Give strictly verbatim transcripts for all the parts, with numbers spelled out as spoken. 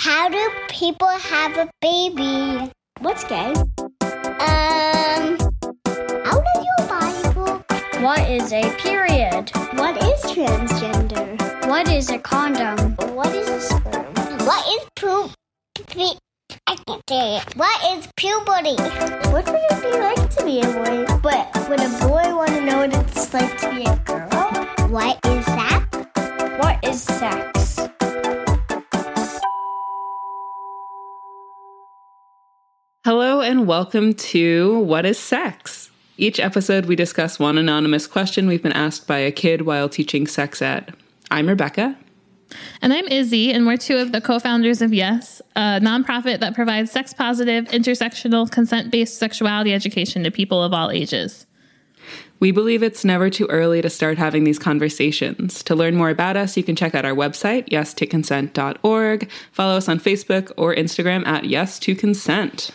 How do people have a baby? What's gay? Um, out of your Bible. What is a period? What is transgender? What is a condom? What is a sperm? What is poop? Pe- I can't say it. What is puberty? What would it be like to be a boy? But would a boy want to know what it's like to be a girl? What is that? What is sex? Hello and welcome to What is Sex? Each episode we discuss one anonymous question we've been asked by a kid while teaching sex ed. I'm Rebecca. And I'm Izzy, and we're two of the co-founders of Yes, a nonprofit that provides sex-positive, intersectional, consent-based sexuality education to people of all ages. We believe it's never too early to start having these conversations. To learn more about us, you can check out our website, yes to consent dot org, follow us on Facebook or Instagram at yes to consent.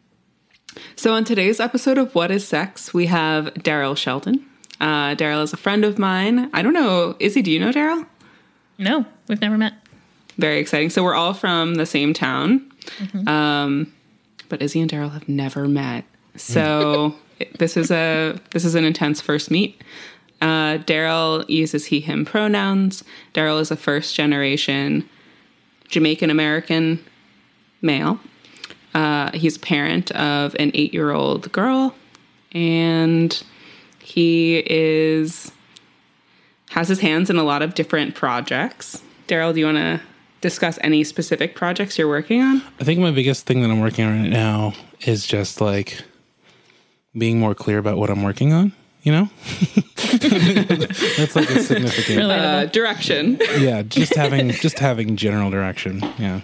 So on today's episode of What is Sex, we have Daryl Sheldon. Uh, Daryl is a friend of mine. I don't know, Izzy, do you know Daryl? No, we've never met. Very exciting. So we're all from the same town. Mm-hmm. Um, but Izzy and Daryl have never met. So this is a this is an intense first meet. Uh, Daryl uses he, him pronouns. Daryl is a first generation Jamaican American male. Uh, he's a parent of an eight-year-old girl, and he is has his hands in a lot of different projects. Daryl, do you want to discuss any specific projects you're working on? I think my biggest thing that I'm working on right now is just like being more clear about what I'm working on, you know? That's like a significant uh, direction. Yeah, just having just having general direction. Yeah.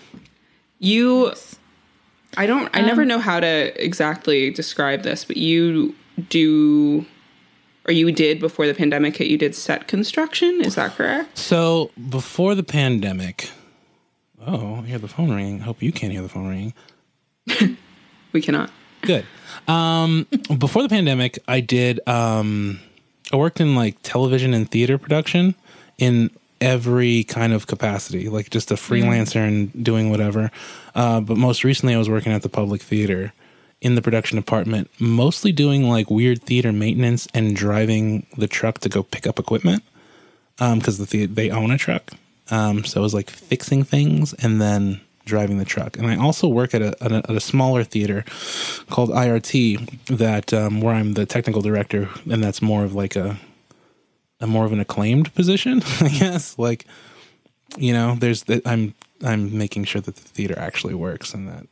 You I don't I um, never know how to exactly describe this, but you do or you did before the pandemic hit, you did set construction, is that correct? So before the pandemic, oh, I hear the phone ringing. Hope you can't hear the phone ringing. We cannot. Good. Um, before the pandemic, I did, um, I worked in like television and theater production in every kind of capacity, like just a freelancer mm. and doing whatever. Uh, but most recently I was working at the Public Theater in the production department, mostly doing like weird theater maintenance and driving the truck to go pick up equipment. Um, cause the, the they own a truck. Um, so it was like fixing things and then driving the truck. And I also work at a, at a, at a smaller theater called I R T that, um, where I'm the technical director, and that's more of like a, a more of an acclaimed position, I guess. Like, you know, there's that I'm, I'm making sure that the theater actually works and that,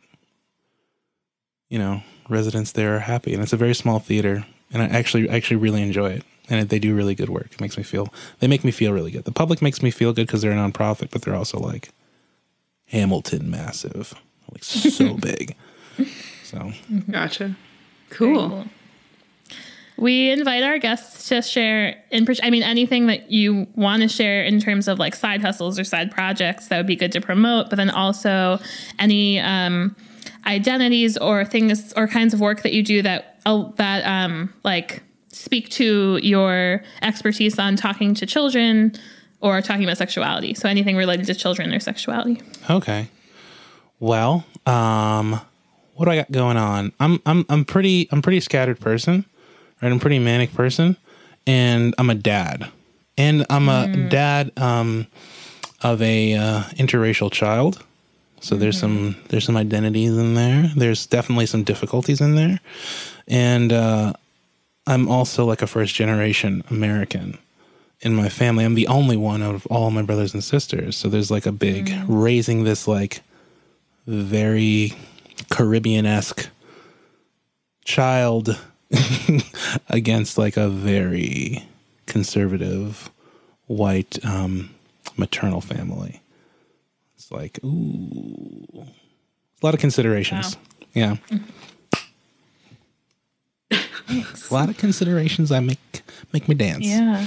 you know, residents there are happy. And it's a very small theater, and I actually actually really enjoy it. And they do really good work. It makes me feel, they make me feel really good. The public makes me feel good because they're a nonprofit, but they're also like Hamilton massive, like so big. So. Gotcha. Cool. cool. We invite our guests to share, in, I mean, anything that you want to share in terms of like side hustles or side projects that would be good to promote, but then also any um, identities or things or kinds of work that you do that, uh, that um, like speak to your expertise on talking to children or talking about sexuality. So anything related to children or sexuality. Okay. Well, um, what do I got going on? I'm, I'm, I'm pretty, I'm pretty scattered person. Right, I'm a pretty manic person, and I'm a dad, and I'm a mm. dad um, of a uh, interracial child. So mm-hmm. there's some there's some identities in there. There's definitely some difficulties in there, and uh, I'm also like a first generation American in my family. I'm the only one out of all my brothers and sisters. So there's like a big mm. raising this like very Caribbean-esque child against like a very conservative white um, maternal family. It's like, ooh, a lot of considerations. Wow. Yeah. A lot of considerations that make, make me dance. Yeah.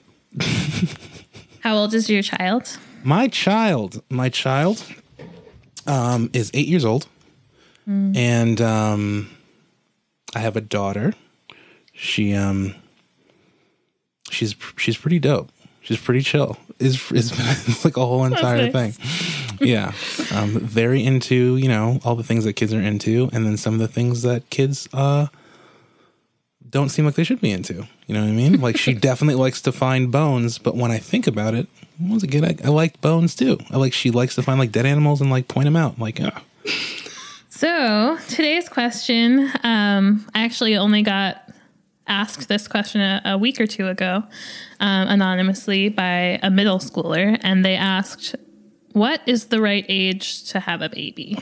How old is your child? My child, my child um, is eight years old. Mm. And, um, I have a daughter. She um she's she's pretty dope. She's pretty chill. It's, it's, it's like a whole entire thing. Yeah. Um, very into, you know, all the things that kids are into, and then some of the things that kids uh, don't seem like they should be into. You know what I mean? Like, she definitely likes to find bones, but when I think about it, once again, I, I like bones too. I like, she likes to find like dead animals and like point them out. Like, oh. So today's question, um, I actually only got asked this question a, a week or two ago, um, anonymously by a middle schooler, and they asked, "What is the right age to have a baby?"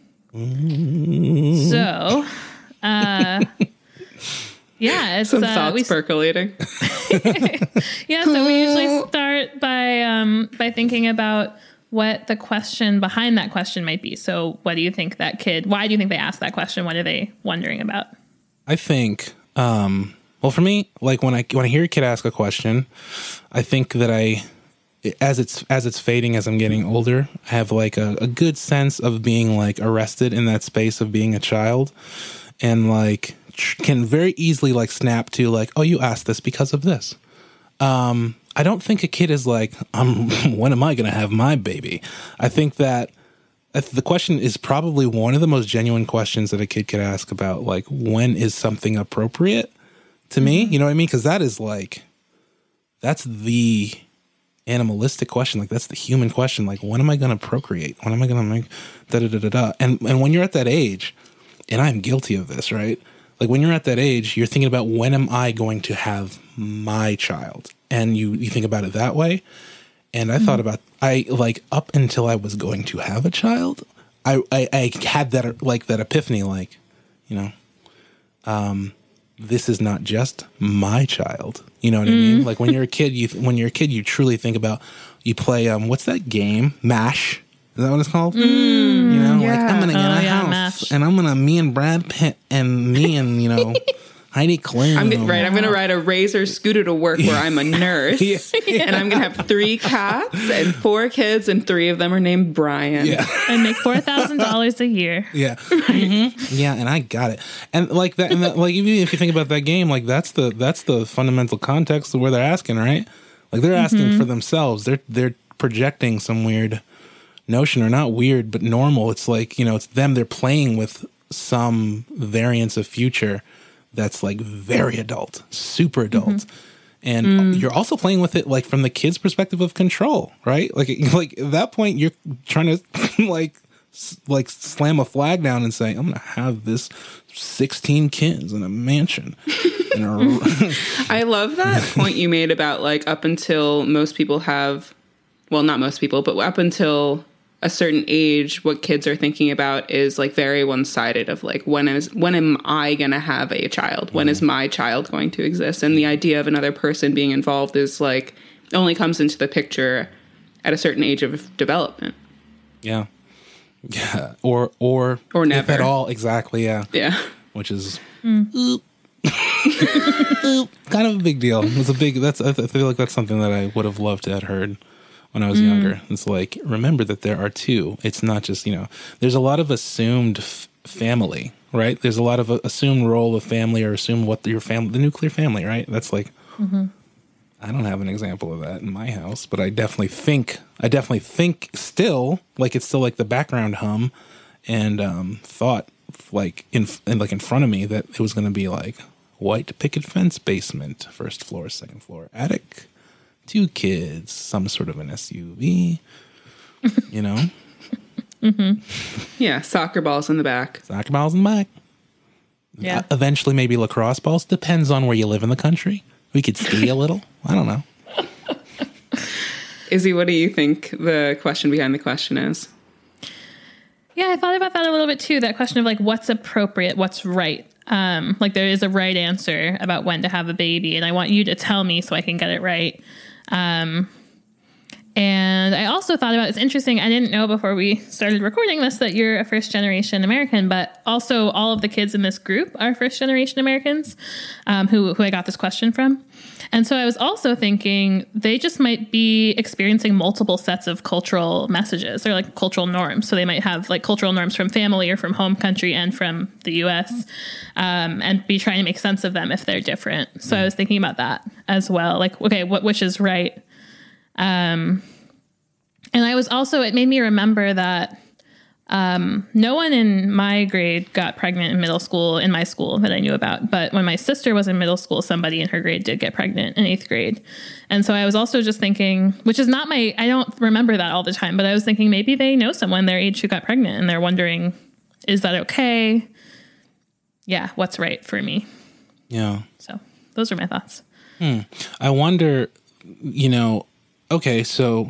Mm. So, uh, yeah, it's some uh, thoughts we, percolating. Yeah, so we usually start by um, by thinking about what the question behind that question might be. So, what do you think that kid? Why do you think they asked that question? What are they wondering about? I think. Um, Well, for me, like when I when I hear a kid ask a question, I think that I, as it's as it's fading, as I'm getting older, I have like a, a good sense of being like arrested in that space of being a child, and like tr- can very easily like snap to like, oh, you asked this because of this. Um, I don't think a kid is like, um, when am I going to have my baby? I think that the question is probably one of the most genuine questions that a kid could ask about, like, when is something appropriate to me? You know what I mean? Because that is like, that's the animalistic question. Like, that's the human question. Like, when am I going to procreate? When am I going to make da da da da da? And and when you're at that age, and I'm guilty of this, right? Like, when you're at that age, you're thinking about, when am I going to have my child? And you you think about it that way. And I mm-hmm. thought about, I like up until I was going to have a child, I, I, I had that like that epiphany, like, you know, um, this is not just my child. You know what mm. I mean? Like when you're a kid, you when you're a kid, you truly think about, you play um, what's that game? MASH. Is that what it's called? Mm, you know, yeah. like I'm gonna get oh, a yeah, house, MASH. And I'm gonna me and Brad Pitt and me and you know. Heidi Klum. I'm gonna, right. I'm going to ride a Razor scooter to work where I'm a nurse, yeah. Yeah. And I'm going to have three cats and four kids, and three of them are named Brian. Yeah. And make four thousand dollars a year. Yeah, mm-hmm. Yeah, and I got it. And like that, and that, like even if you think about that game, like that's the that's the fundamental context of where they're asking, right? Like they're asking mm-hmm. for themselves. They're they're projecting some weird notion, or not weird, but normal. It's like, you know, it's them. They're playing with some variance of future that's like very adult, super adult. Mm-hmm. And mm. you're also playing with it like from the kid's perspective of control, right? Like, like at that point you're trying to like, like slam a flag down and say, I'm going to have this sixteen kids in a mansion. In a I love that point you made about like up until most people have, well, not most people, but up until a certain age, what kids are thinking about is like very one-sided of like, when is when am I going to have a child? When mm. is my child going to exist? And the idea of another person being involved is like, only comes into the picture at a certain age of development. Yeah. Yeah. Or, or, or never if at all. Exactly. Yeah. Yeah. Which is mm. oop. oop, kind of a big deal. It's a big, that's, I feel like that's something that I would have loved to have heard when I was mm. younger. It's like, remember that there are two. It's not just, you know, there's a lot of assumed f- family, right? There's a lot of uh, assumed role of family, or assume what the, your family, the nuclear family, right? That's like, mm-hmm. I don't have an example of that in my house, but I definitely think, I definitely think still, like it's still like the background hum and um, thought like in, in, like in front of me that it was going to be like white picket fence basement, first floor, second floor, attic, two kids, some sort of an S U V, you know? Mm-hmm. Yeah, soccer balls in the back. Soccer balls in the back. Yeah. Uh, eventually, maybe lacrosse balls. Depends on where you live in the country. We could ski a little. I don't know. Izzy, what do you think the question behind the question is? Yeah, I thought about that a little bit too. That question of like, what's appropriate, what's right. Um, like there is a right answer about when to have a baby, and I want you to tell me so I can get it right. Um, and I also thought about, it's interesting, I didn't know before we started recording this that you're a first generation American, but also all of the kids in this group are first generation Americans, um, who, who I got this question from. And so I was also thinking they just might be experiencing multiple sets of cultural messages. They're like cultural norms. So they might have like cultural norms from family or from home country and from the U S, um, and be trying to make sense of them if they're different. So I was thinking about that as well. Like, okay, what which is right? Um, And I was also, it made me remember that um, no one in my grade got pregnant in middle school in my school that I knew about. But when my sister was in middle school, somebody in her grade did get pregnant in eighth grade. And so I was also just thinking, which is not my, I don't remember that all the time, but I was thinking maybe they know someone their age who got pregnant and they're wondering, is that okay? Yeah, what's right for me? Yeah. So those are my thoughts. Hmm. I wonder, you know, okay, so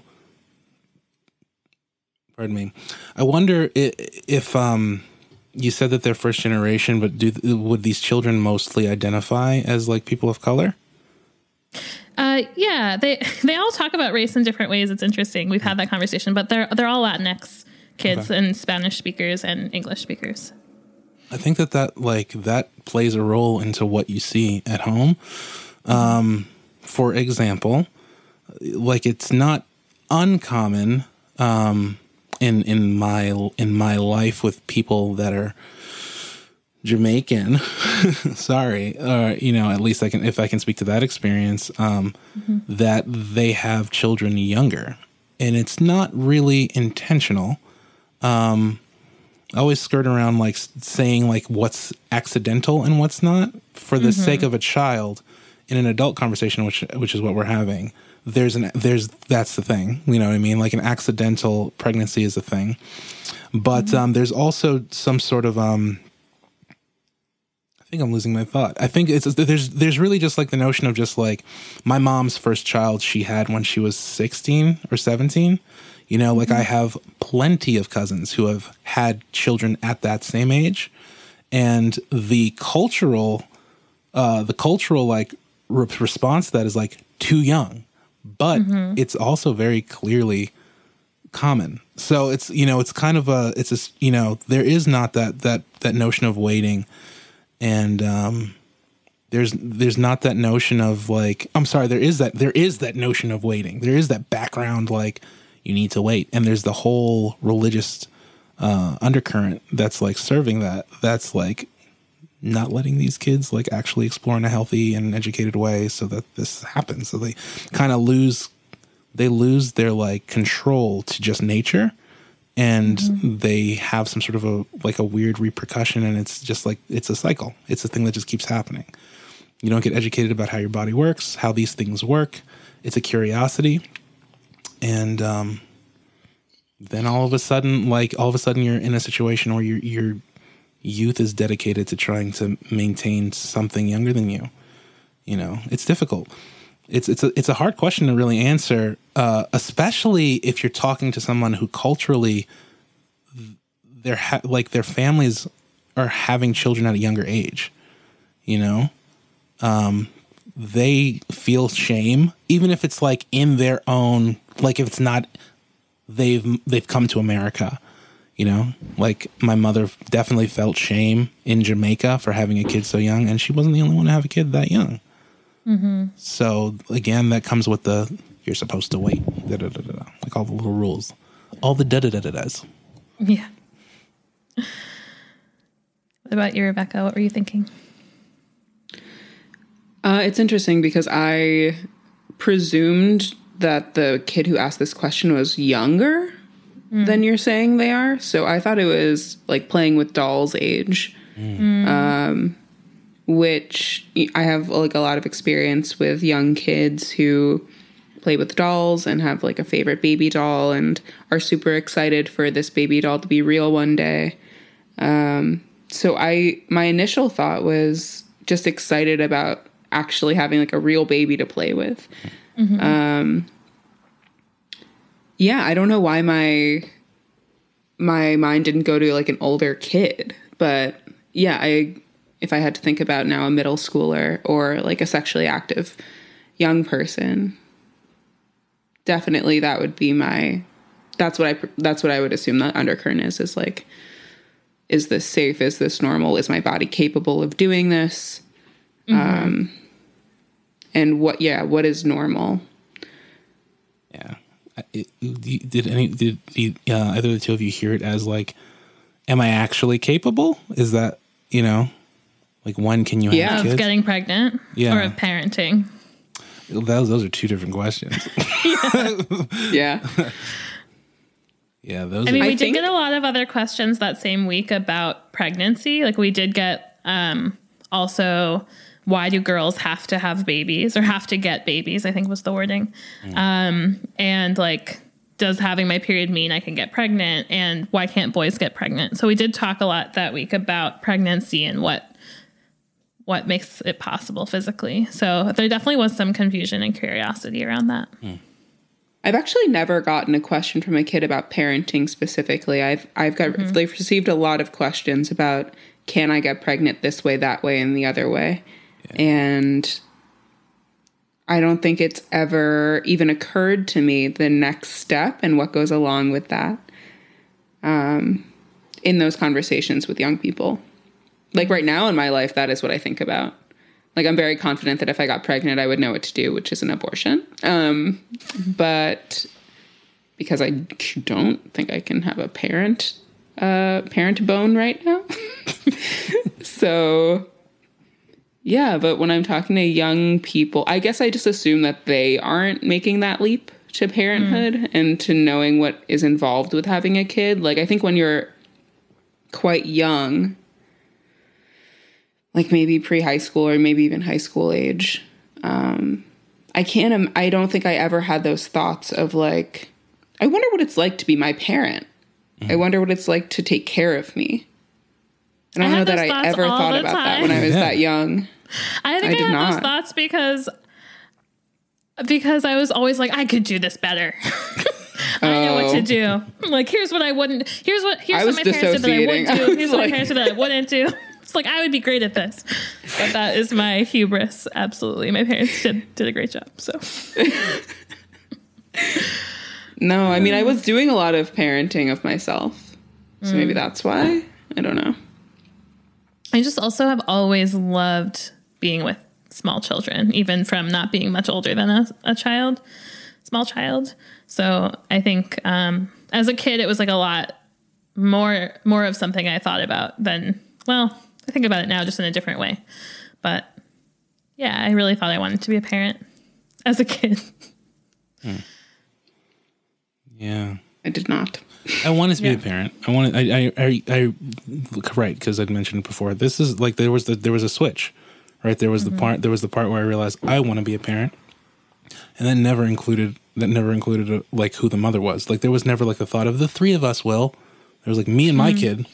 pardon me. I wonder if, if um, you said that they're first generation, but do would these children mostly identify as like people of color? Uh, yeah, they they all talk about race in different ways. It's interesting. We've had that conversation, but they're they're all Latinx kids Okay. and Spanish speakers and English speakers. I think that that like that plays a role into what you see at home. Um, for example, like it's not uncommon. Um, in in my in my life with people that are Jamaican, sorry, or you know, at least I can if I can speak to that experience, um, mm-hmm. that they have children younger, and it's not really intentional. Um, I always skirt around like saying like what's accidental and what's not for the mm-hmm. sake of a child in an adult conversation, which which is what we're having. There's an there's that's the thing, you know what I mean? Like an accidental pregnancy is a thing, but mm-hmm. um, there's also some sort of um. I think I'm losing my thought. I think it's there's there's really just like the notion of just like my mom's first child she had when she was sixteen or seventeen. You know, like mm-hmm. I have plenty of cousins who have had children at that same age, and the cultural, uh, the cultural like re- response to that is like too young. But mm-hmm. it's also very clearly common. So it's, you know, it's kind of a, it's a, you know, there is not that, that, that notion of waiting. And, um, there's, there's not that notion of like, I'm sorry, there is that, there is that notion of waiting. There is that background, like you need to wait. And there's the whole religious, uh, undercurrent that's like serving that. That's like, not letting these kids like actually explore in a healthy and educated way so that this happens. So they kind of lose, they lose their like control to just nature, and mm-hmm. they have some sort of a, like a weird repercussion. And it's just like, it's a cycle. It's a thing that just keeps happening. You don't get educated about how your body works, how these things work. It's a curiosity. And, um, then all of a sudden, like all of a sudden you're in a situation where you're, you're, youth is dedicated to trying to maintain something younger than you. You know, it's difficult. It's it's a it's a hard question to really answer, uh, especially if you're talking to someone who culturally, they're ha- like their families are having children at a younger age. You know, um, they feel shame, even if it's like in their own, like if it's not, they've they've come to America. You know, like my mother definitely felt shame in Jamaica for having a kid so young, and she wasn't the only one to have a kid that young. Mm-hmm. So again, that comes with the you're supposed to wait, da, da, da, da, da, like all the little rules, all the da da da da da's. Yeah. What about you, Rebecca? What were you thinking? Uh, it's interesting because I presumed that the kid who asked this question was younger than you're saying they are. So I thought it was like playing with dolls age, mm. um, which I have like a lot of experience with young kids who play with dolls and have like a favorite baby doll and are super excited for this baby doll to be real one day. Um, so I, my initial thought was just excited about actually having like a real baby to play with. Mm-hmm. Um, Yeah, I don't know why my my mind didn't go to like an older kid, but yeah, I if I had to think about now a middle schooler or like a sexually active young person, definitely that would be my that's what I that's what I would assume that undercurrent is is like, is this safe? Is this normal? Is my body capable of doing this? Mm-hmm. Um, and what yeah, what is normal? Yeah. It, did any did the, uh, either of the two of you hear it as like, am I actually capable? Is that, you know, like when can you have yeah, kids? Of getting pregnant, yeah, or of parenting? Those those are two different questions. yeah. Yeah, those I mean, are, we I did think- get a lot of other questions that same week about pregnancy. Like we did get um, also, why do girls have to have babies or have to get babies? I think was the wording. Mm. Um, and like, does having my period mean I can get pregnant? And why can't boys get pregnant? So we did talk a lot that week about pregnancy and what what makes it possible physically. So there definitely was some confusion and curiosity around that. Mm. I've actually never gotten a question from a kid about parenting specifically. I've I've got mm-hmm. they've received a lot of questions about, can I get pregnant this way, that way, and the other way? Yeah. And I don't think it's ever even occurred to me the next step and what goes along with that um, in those conversations with young people. Like right now in my life, that is what I think about. Like, I'm very confident that if I got pregnant, I would know what to do, which is an abortion. Um, but because I don't think I can have a parent, uh, parent bone right now. So, yeah, but when I'm talking to young people, I guess I just assume that they aren't making that leap to parenthood mm. and to knowing what is involved with having a kid. Like, I think when you're quite young, like maybe pre-high school or maybe even high school age, um, I can't, I don't think I ever had those thoughts of like, I wonder what it's like to be my parent. Mm-hmm. I wonder what it's like to take care of me. I don't I know that I ever thought about time. that when I was yeah. that young. I think I, I did had not. those thoughts because, because I was always like, I could do this better. I know what to do. Like, here's what I wouldn't, here's what, here's I what was my parents did that I would dissociating. do. Here's what Like- my parents did that I wouldn't do. It's like, I would be great at this. But that is my hubris. Absolutely. My parents did, did a great job. So. No, I mean, I was doing a lot of parenting of myself. So mm. maybe that's why. I don't know. I just also have always loved being with small children, even from not being much older than a, a child, small child. So I think um, as a kid, it was like a lot more, more of something I thought about than, well, I think about it now just in a different way. But yeah, I really thought I wanted to be a parent as a kid. Hmm. Yeah. I did not. I wanted to Yeah. be a parent. I wanted. I. I. I. I right, because I'd mentioned before. This is like there was the there was a switch, right? There was mm-hmm. the part. There was the part where I realized I want to be a parent, and that never included that never included a, like who the mother was. Like there was never like the thought of the three of us. Will there was like me and my mm-hmm. kid,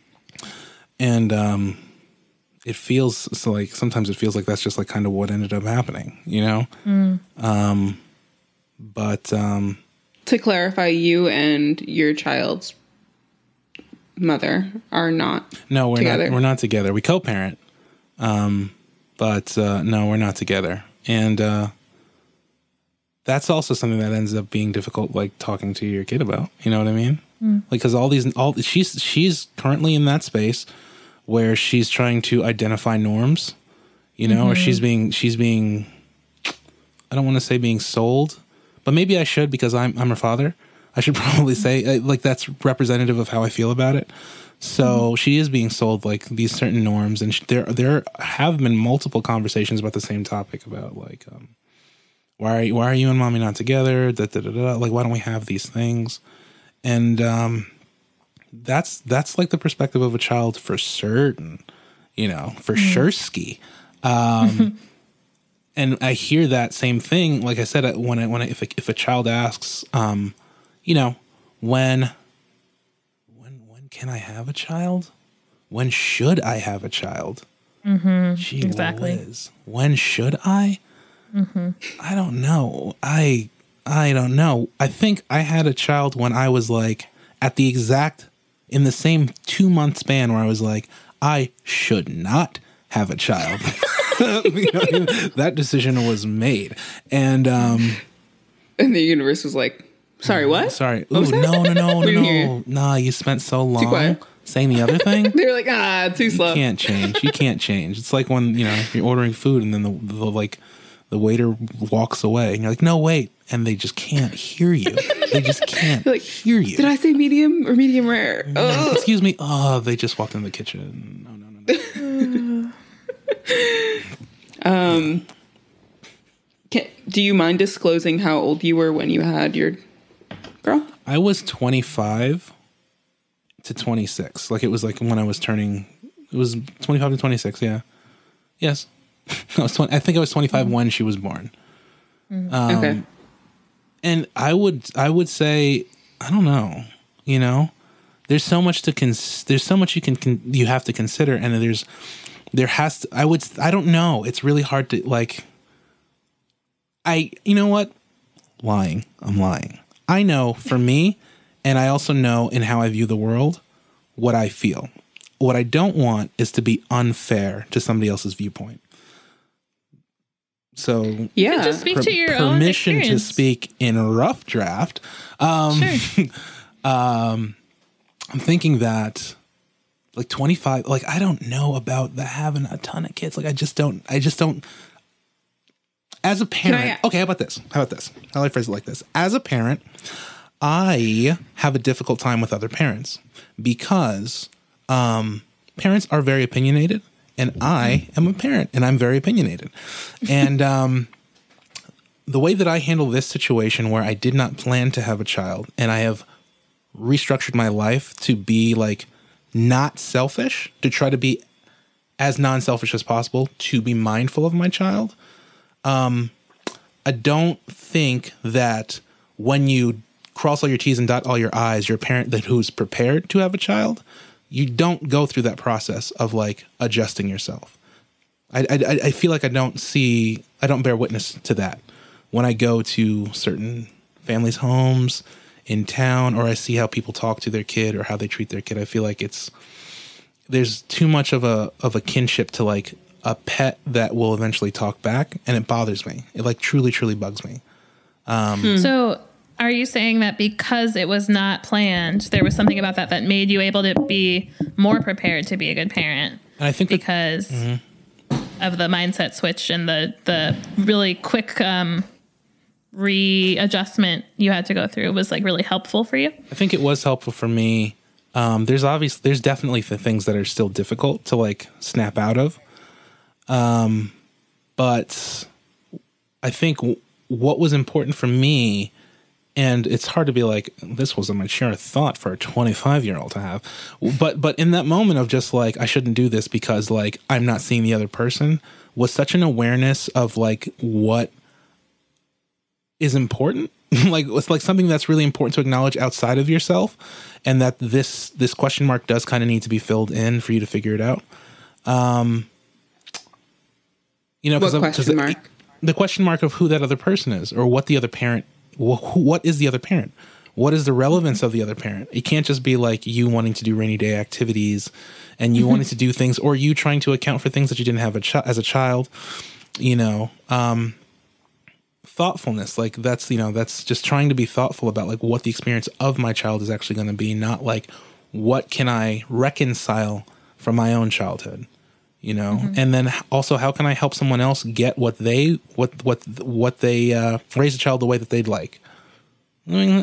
and um, it feels so like sometimes it feels like that's just like kind of what ended up happening, you know. Mm. Um, but um. To clarify, you and your child's mother are not no, we're together. not. We're not together. We co-parent, um, but uh, no, we're not together. And uh, that's also something that ends up being difficult, like talking to your kid about. You know what I mean? Mm. Like, because all these, all she's she's currently in that space where she's trying to identify norms. You know, mm-hmm. or she's being she's being. I don't want to say being sold. But maybe I should because I'm I'm her father. I should probably say like that's representative of how I feel about it. So mm-hmm. she is being sold like these certain norms, and she, there there have been multiple conversations about the same topic about like um, why are you, why are you and mommy not together? Da, da, da, da. Like why don't we have these things? And um, that's that's like the perspective of a child for certain, you know, for mm-hmm. sure ski. Um, And I hear that same thing. Like I said, when I, when I, if a, if a child asks, um, you know, when, when, when can I have a child? When should I have a child? Mm-hmm. Gee exactly. whiz. When should I? Mm-hmm. I don't know. I, I don't know. I think I had a child when I was like at the exact, in the same two month span where I was like, I should not have a child. You know, that decision was made, and um, and the universe was like, "Sorry, what? Sorry, what ooh, no, no, no, no, We didn't hear no, you. nah. You spent so Too long quiet. saying the other thing. They were like, ah, too slow. You can't change. You can't change. It's like when you know you're ordering food and then the, the like the waiter walks away, and you're like, no, wait, and they just can't hear you. They just can't Like, hear you. Did I say medium or medium rare? No, Oh. excuse me. Oh, they just walked in the kitchen. No, no, no, no. Um, can, do you mind disclosing how old you were when you had your girl? I was twenty-five to twenty-six. Like it was like when I was turning, it was twenty-five to twenty-six. Yeah. Yes. I was twenty, I think I was twenty-five mm. when she was born. Mm. Um, okay. And I would, I would say, I don't know, you know, there's so much to cons- there's so much you can, con- you have to consider. And there's, there has to, I would, I don't know. It's really hard to like, I, you know what? Lying. I'm lying. I know for me, and I also know in how I view the world, what I feel. What I don't want is to be unfair to somebody else's viewpoint. So yeah, just speak per- to your own permission experience. to speak in a rough draft. Um, Sure. um, I'm thinking that like twenty-five, like I don't know about the having a ton of kids. Like I just don't, I just don't, as a parent, I, okay, how about this? How about this? How do I phrase it like this? As a parent, I have a difficult time with other parents because um, parents are very opinionated. And I am a parent, and I'm very opinionated. And um, the way that I handle this situation where I did not plan to have a child, and I have restructured my life to be like not selfish, to try to be as non-selfish as possible, to be mindful of my child. Um, I don't think that when you cross all your T's and dot all your I's, you're a parent that who's prepared to have a child. You don't go through that process of like adjusting yourself. I, I I feel like I don't see, I don't bear witness to that when I go to certain families' homes in town, or I see how people talk to their kid or how they treat their kid. I feel like it's, there's too much of a of a kinship to like a pet that will eventually talk back, and it bothers me. It like truly, truly bugs me. Um, hmm. So are you saying that because it was not planned, there was something about that that made you able to be more prepared to be a good parent? And I think because that, mm-hmm. of the mindset switch and the, the really quick um, readjustment you had to go through was like really helpful for you? I think it was helpful for me. Um, there's obviously, there's definitely the things that are still difficult to like snap out of. Um, but I think w- what was important for me, and it's hard to be like, this was a mature thought for a twenty-five year old to have. But, but in that moment of just like, I shouldn't do this because like, I'm not seeing the other person, was such an awareness of like what is important. Like it's like something that's really important to acknowledge outside of yourself. And that this, this question mark does kind of need to be filled in for you to figure it out. Um, you know, what cause question cause mark? The, the question mark of who that other person is, or what the other parent what is the other parent? What is the relevance of the other parent? It can't just be like you wanting to do rainy day activities and you mm-hmm. wanting to do things, or you trying to account for things that you didn't have a ch- as a child, you know, um, thoughtfulness. Like that's, you know, that's just trying to be thoughtful about like what the experience of my child is actually going to be, not like what can I reconcile from my own childhood, you know? Mm-hmm. And then also how can I help someone else get what they, what, what, what they, uh, raise a child the way that they'd like. Yeah.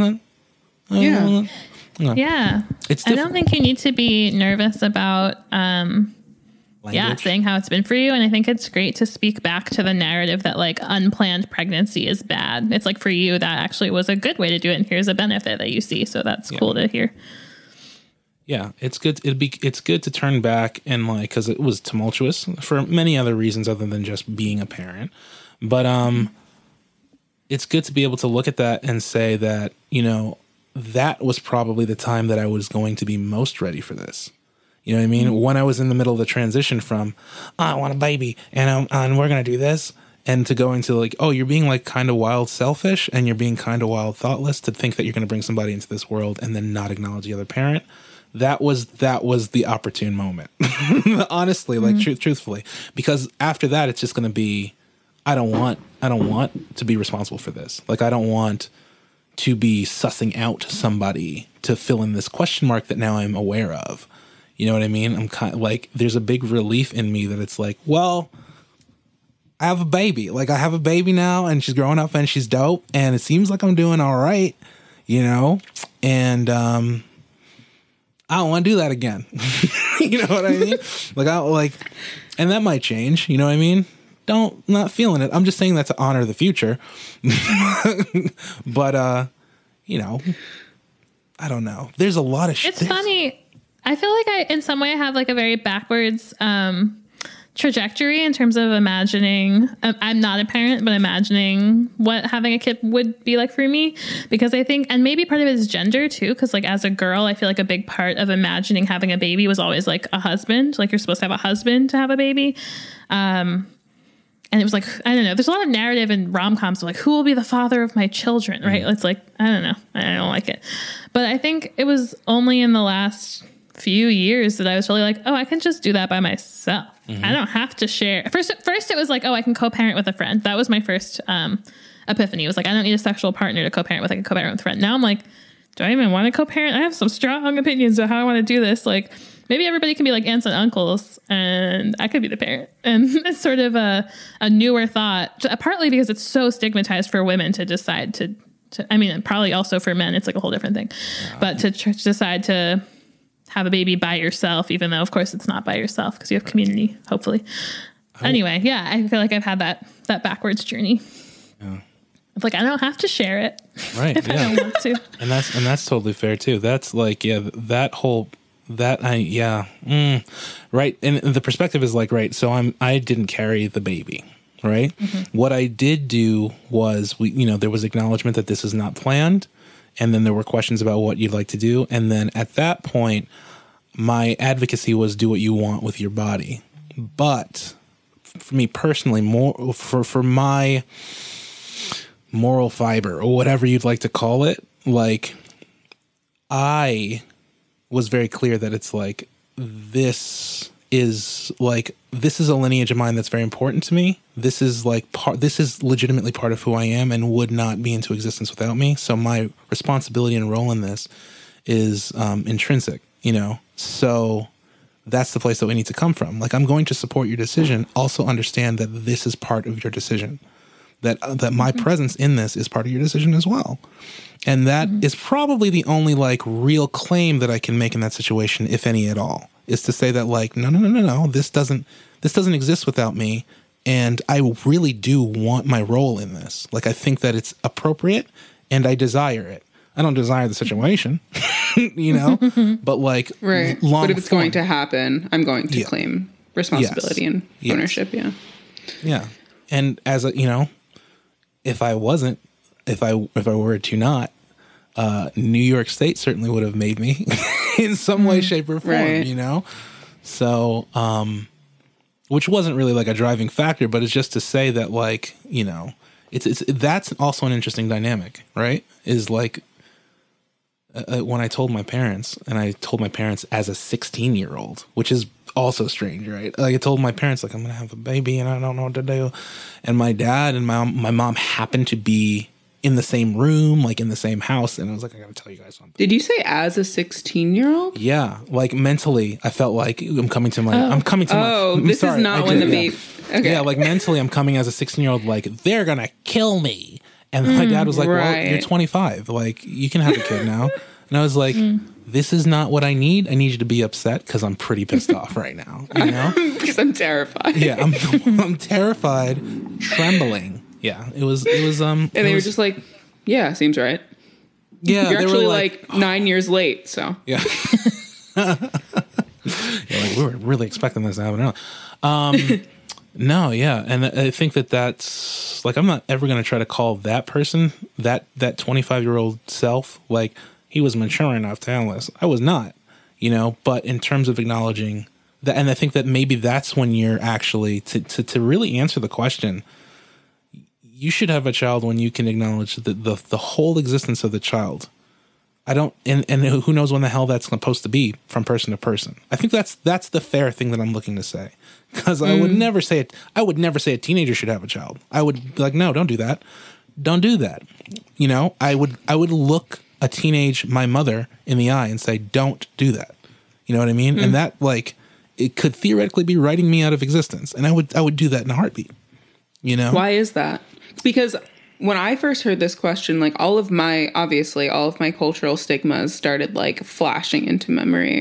Yeah. It's I don't think you need to be nervous about, um, Language. yeah, saying how it's been for you. And I think it's great to speak back to the narrative that like unplanned pregnancy is bad. It's like for you, that actually was a good way to do it. And here's a benefit that you see. So that's yeah. cool to hear. Yeah, it's good. It'd be it's good to turn back and like, because it was tumultuous for many other reasons other than just being a parent. But um, it's good to be able to look at that and say that, you know, that was probably the time that I was going to be most ready for this. You know what I mean? Mm-hmm. When I was in the middle of the transition from, oh, I want a baby and I'm, and we're going to do this, and to go into like, oh, you're being like kind of wild selfish and you're being kind of wild thoughtless to think that you're going to bring somebody into this world and then not acknowledge the other parent. That was that was the opportune moment, honestly, like mm-hmm. tr- truthfully, because after that, it's just going to be, I don't want, I don't want to be responsible for this. Like, I don't want to be sussing out somebody to fill in this question mark that now I'm aware of. You know what I mean? I'm kind of like, there's a big relief in me that it's like, well, I have a baby. Like, I have a baby now, and she's growing up, and she's dope, and it seems like I'm doing all right, you know, and um. I don't want to do that again. You know what I mean? Like, I like, and that might change. You know what I mean? Don't, not feeling it. I'm just saying that to honor the future. But, uh, you know, I don't know. There's a lot of shit. It's funny. I feel like I, in some way, I have like a very backwards um, trajectory in terms of imagining. Um, I'm not a parent, but imagining what having a kid would be like for me, because I think, and maybe part of it is gender too, because like as a girl, I feel like a big part of imagining having a baby was always like a husband, like you're supposed to have a husband to have a baby. Um, and it was like, I don't know, there's a lot of narrative in rom-coms of like, who will be the father of my children, right? Mm. It's like, I don't know, I don't like it. But I think it was only in the last few years that I was really like, oh, I can just do that by myself. Mm-hmm. I don't have to share. First, first it was like, oh, I can co-parent with a friend. That was my first um, epiphany. It was like, I don't need a sexual partner to co-parent with. I can co-parent with a friend. Now I'm like, do I even want to co-parent? I have some strong opinions about how I want to do this. Like, maybe everybody can be like aunts and uncles, and I could be the parent. And it's sort of a, a newer thought, partly because it's so stigmatized for women to decide to, to I mean, probably also for men, it's like a whole different thing. Yeah. But to tr- decide to have a baby by yourself, even though of course it's not by yourself because you have community, hopefully. I anyway, yeah, I feel like I've had that that backwards journey. Yeah. It's like I don't have to share it, right? if yeah. I don't want to. And that's and that's totally fair too. That's like yeah, that whole that I yeah, mm, right. And the perspective is like right. So I'm I didn't carry the baby, right? Mm-hmm. What I did do was we you know there was acknowledgement that this is not planned. And then there were questions about what you'd like to do. And then at that point, my advocacy was do what you want with your body. But for me personally, more for, for my moral fiber or whatever you'd like to call it, like I was very clear that it's like, this is like, this is a lineage of mine that's very important to me. This is like part, this is legitimately part of who I am and would not be into existence without me. So my responsibility and role in this is um, intrinsic, you know? So that's the place that we need to come from. Like, I'm going to support your decision. Also understand that this is part of your decision, that, uh, that my mm-hmm. presence in this is part of your decision as well. And that mm-hmm. is probably the only like real claim that I can make in that situation, if any at all, is to say that like, no, no, no, no, no, this doesn't, this doesn't exist without me. And I really do want my role in this. Like, I think that it's appropriate and I desire it. I don't desire the situation, you know, but like, right. long But if it's form, going to happen, I'm going to yeah. claim responsibility yes. and ownership. Yes. Yeah. Yeah. And as a, you know, if I wasn't, if I, if I were to not, uh, New York State certainly would have made me in some way, shape or form, right. you know? So, um, which wasn't really like a driving factor, but it's just to say that like, you know, it's, it's, that's also an interesting dynamic, right? Is like, uh, when I told my parents, and I told my parents as a sixteen year old, which is also strange, right? Like I told my parents, like, I'm going to have a baby and I don't know what to do. And my dad and my, my mom happened to be in the same room, like in the same house. And I was like, I got to tell you guys something. Did you say as a sixteen year old? Yeah. Like mentally, I felt like I'm coming to my, oh. I'm coming to my, oh, I'm this sorry, is not I when did, the yeah. baby, okay. Yeah. Like mentally, I'm coming as a sixteen year old, like, they're going to kill me. And mm, my dad was like, right. well, you're twenty-five. Like, you can have a kid now. And I was like, mm. this is not what I need. I need you to be upset because I'm pretty pissed off right now. You know? Because I'm terrified. Yeah, I'm I'm terrified, trembling. Yeah, it was it was um. And they was, were just like, yeah, seems right. Yeah, you're they actually were like, like nine years late. So yeah. Yeah, like we were really expecting this to happen. Um, no, yeah, and I think that that's like I'm not ever going to try to call that person that that twenty-five year old self like he was mature enough to handle this. I was not, you know. But in terms of acknowledging that, and I think that maybe that's when you're actually to to, to really answer the question. You should have a child when you can acknowledge the, the the whole existence of the child. I don't, and, and who knows when the hell that's supposed to be from person to person. I think that's that's the fair thing that I'm looking to say, because mm. I would never say it. I would never say a teenager should have a child. I would be like, no, don't do that, don't do that. You know, I would I would look a teenage my mother in the eye and say, don't do that. You know what I mean? Mm. And that like it could theoretically be writing me out of existence, and I would I would do that in a heartbeat. You know, why is that? Because when I first heard this question, like all of my, obviously all of my cultural stigmas started like flashing into memory.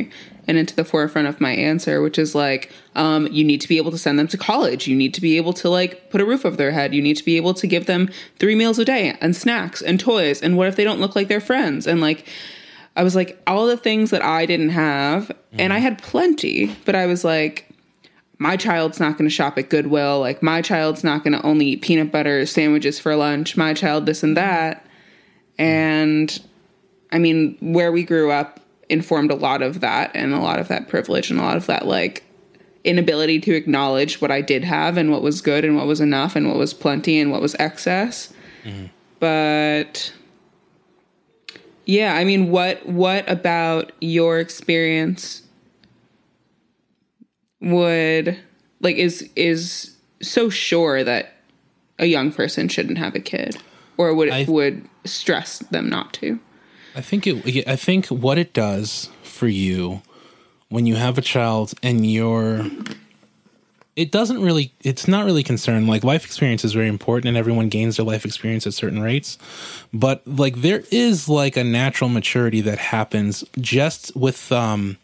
and into the forefront of my answer, which is like, um, you need to be able to send them to college. You need to be able to like put a roof over their head. You need to be able to give them three meals a day and snacks and toys. And what if they don't look like their friends? And like, I was like, all the things that I didn't have, mm. and I had plenty, but I was like, my child's not going to shop at Goodwill. Like, my child's not going to only eat peanut butter sandwiches for lunch. My child, this and that. And I mean, where we grew up informed a lot of that, and a lot of that privilege, and a lot of that, like, inability to acknowledge what I did have and what was good and what was enough and what was plenty and what was excess. Mm. But yeah, I mean, what, what about your experience would like is is so sure that a young person shouldn't have a kid, or would it would stress them not to? I think it I think what it does for you when you have a child and you're it doesn't really it's not really concerned. Like, life experience is very important, and everyone gains their life experience at certain rates, but like there is like a natural maturity that happens just with um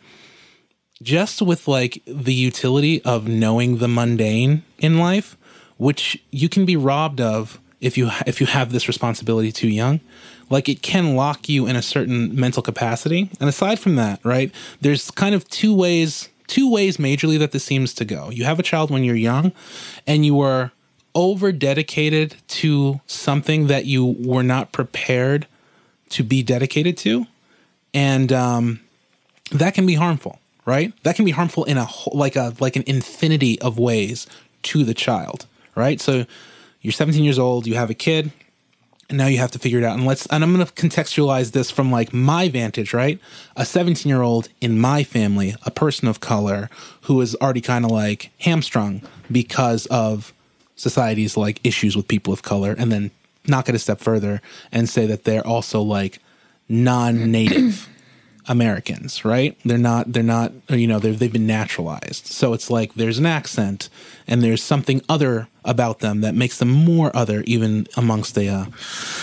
just with like the utility of knowing the mundane in life, which you can be robbed of if you if you have this responsibility too young. Like, it can lock you in a certain mental capacity. And aside from that, right, there's kind of two ways, two ways majorly that this seems to go. You have a child when you're young and you are over dedicated to something that you were not prepared to be dedicated to. And um, that can be harmful. Right? That can be harmful in a like a like an infinity of ways to the child, right? So you're seventeen years old, you have a kid, and now you have to figure it out. And let's and I'm going to contextualize this from like my vantage, right? A seventeen-year-old in my family, a person of color who is already kind of like hamstrung because of society's like issues with people of color, and then knock it a step further and say that they're also like non-native Americans, right? They're not, they're not, you know, they've, they've been naturalized. So it's like there's an accent and there's something other about them that makes them more other, even amongst a, uh,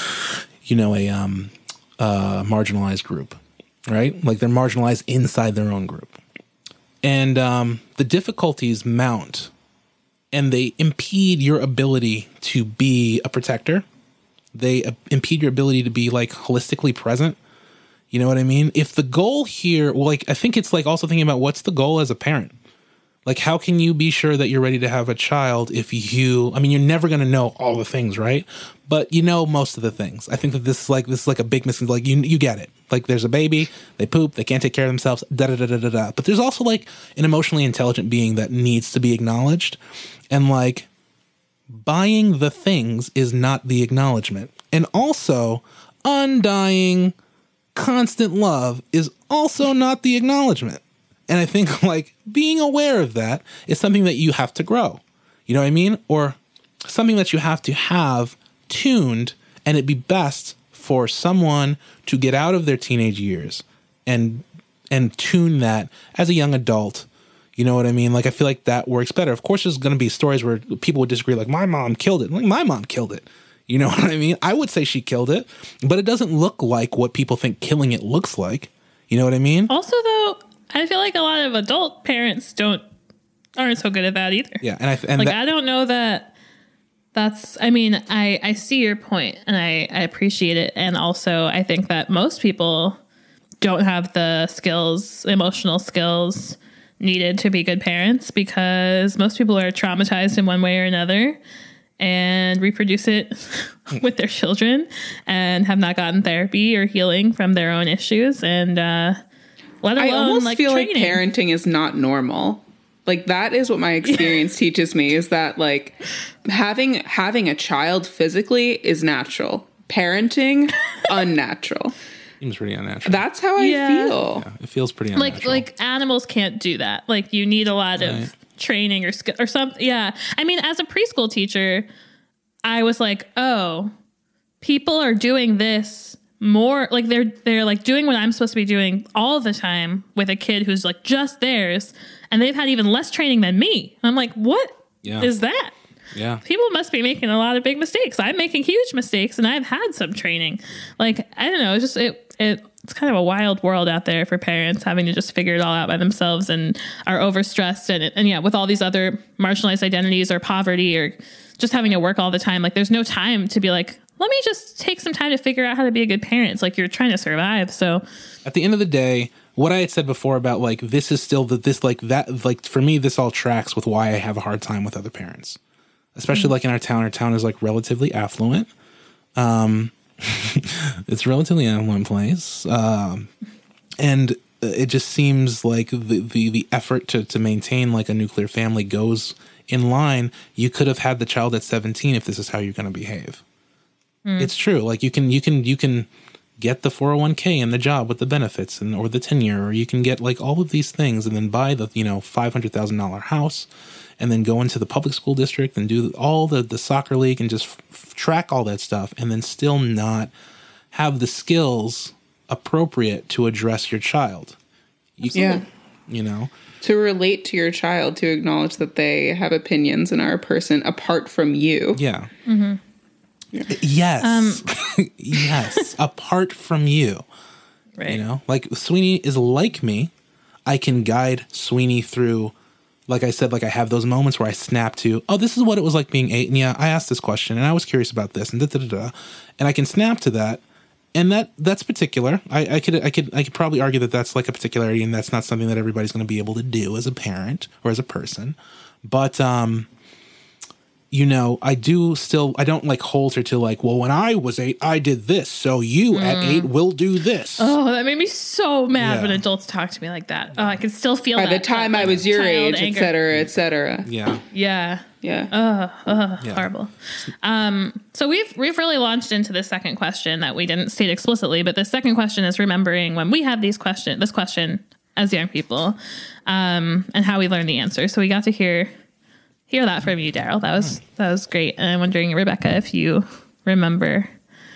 you know, a um, uh, marginalized group, right? Like, they're marginalized inside their own group. And um, the difficulties mount, and they impede your ability to be a protector. They uh, impede your ability to be like holistically present. You know what I mean? If the goal here, well, like, I think it's like also thinking about what's the goal as a parent? Like, how can you be sure that you're ready to have a child if you, I mean, you're never going to know all the things, right? But you know most of the things. I think that this is like, this is like a big missing, like, you you get it. Like, there's a baby, they poop, they can't take care of themselves, da da da da da da. But there's also like an emotionally intelligent being that needs to be acknowledged. And like, buying the things is not the acknowledgement. And also, undying constant love is also not the acknowledgement. And I think like being aware of that is something that you have to grow. You know what I mean? Or something that you have to have tuned, and it'd be best for someone to get out of their teenage years and and tune that as a young adult. You know what I mean? Like, I feel like that works better. Of course, there's going to be stories where people would disagree, like, my mom killed it. Like, my mom killed it. You know what I mean? I would say she killed it, but it doesn't look like what people think killing it looks like. You know what I mean? Also, though, I feel like a lot of adult parents don't aren't so good at that either. Yeah, and I and like that, I don't know that that's. I mean, I I see your point, and I I appreciate it, and also I think that most people don't have the skills, emotional skills needed to be good parents, because most people are traumatized in one way or another and reproduce it with their children and have not gotten therapy or healing from their own issues. And uh, let alone I almost like feel training. like parenting is not normal. Like, that is what my experience teaches me, is that like having having a child physically is natural. Parenting, unnatural. Seems pretty unnatural. That's how I Yeah. feel. Yeah, it feels pretty like unnatural. like animals can't do that. Like, you need a lot of Right. training or skill or something. Yeah. I mean, as a preschool teacher, I was like, oh, people are doing this more, like they're they're like doing what I'm supposed to be doing all the time with a kid who's like just theirs, and they've had even less training than me. I'm like, what Yeah. is that? Yeah. People must be making a lot of big mistakes. I'm making huge mistakes, and I've had some training. Like, I don't know, it's just it it it's kind of a wild world out there for parents having to just figure it all out by themselves and are overstressed and and yeah, with all these other marginalized identities or poverty or just having to work all the time. Like, there's no time to be like, let me just take some time to figure out how to be a good parent. It's like you're trying to survive. So at the end of the day, what I had said before about like, this is still the, this, like that, like for me, this all tracks with why I have a hard time with other parents, especially mm-hmm. like in our town. Our town is like relatively affluent. Um, it's a relatively affluent place. Um, and it just seems like the, the, the effort to, to maintain like a nuclear family goes in line. You could have had the child at seventeen if this is how you're going to behave. Mm. It's true. Like you can, you can, you can get the four oh one k and the job with the benefits and, or the tenure, or you can get like all of these things and then buy the, you know, five hundred thousand dollars house and then go into the public school district and do all the, the soccer league and just f- track all that stuff and then still not have the skills appropriate to address your child. You can, yeah. You know, to relate to your child, to acknowledge that they have opinions and are a person apart from you. Yeah. Mm-hmm. Yes. Um, yes. Apart from you. Right. You know, like Sweeney is like me. I can guide Sweeney through, like I said, like I have those moments where I snap to, oh, this is what it was like being eight. And yeah, I asked this question and I was curious about this and da da da da. And I can snap to that. And that that's particular. I, I could I could I could probably argue that that's like a particularity, and that's not something that everybody's going to be able to do as a parent or as a person. But um, you know, I do still I don't like hold her to like, well, when I was eight, I did this, so you mm. at eight will do this. Oh, that made me so mad yeah. when adults talk to me like that. Oh, I can still feel by that, the time that, I was your age, anger. et cetera, et cetera. Yeah, yeah. Yeah. Uh, uh, yeah. Horrible. Um, so we've we've really launched into the second question that we didn't state explicitly, but the second question is remembering when we had these question this question as young people, um, and how we learned the answer. So we got to hear hear that from you, Daryl. That was that was great. And I'm wondering, Rebecca, if you remember.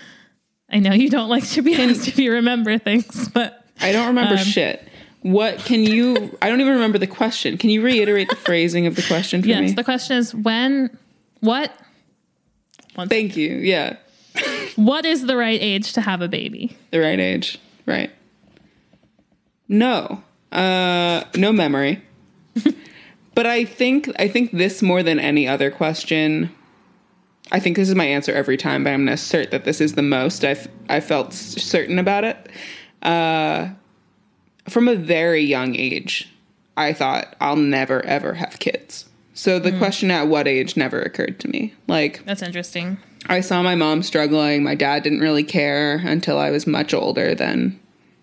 I know you don't like to be asked if you remember things, but I don't remember um, shit. What can you, I don't even remember the question. Can you reiterate the phrasing of the question for yes, me? Yes, the question is when, what? One Thank second. you. Yeah. What is the right age to have a baby? The right age. Right. No. Uh, no memory. But I think, I think this more than any other question, I think this is my answer every time, but I'm going to assert that this is the most I've, I felt certain about it. Uh, From a very young age, I thought I'll never, ever have kids. So the mm. question at what age never occurred to me. Like, that's interesting. I saw my mom struggling. My dad didn't really care until I was much older than,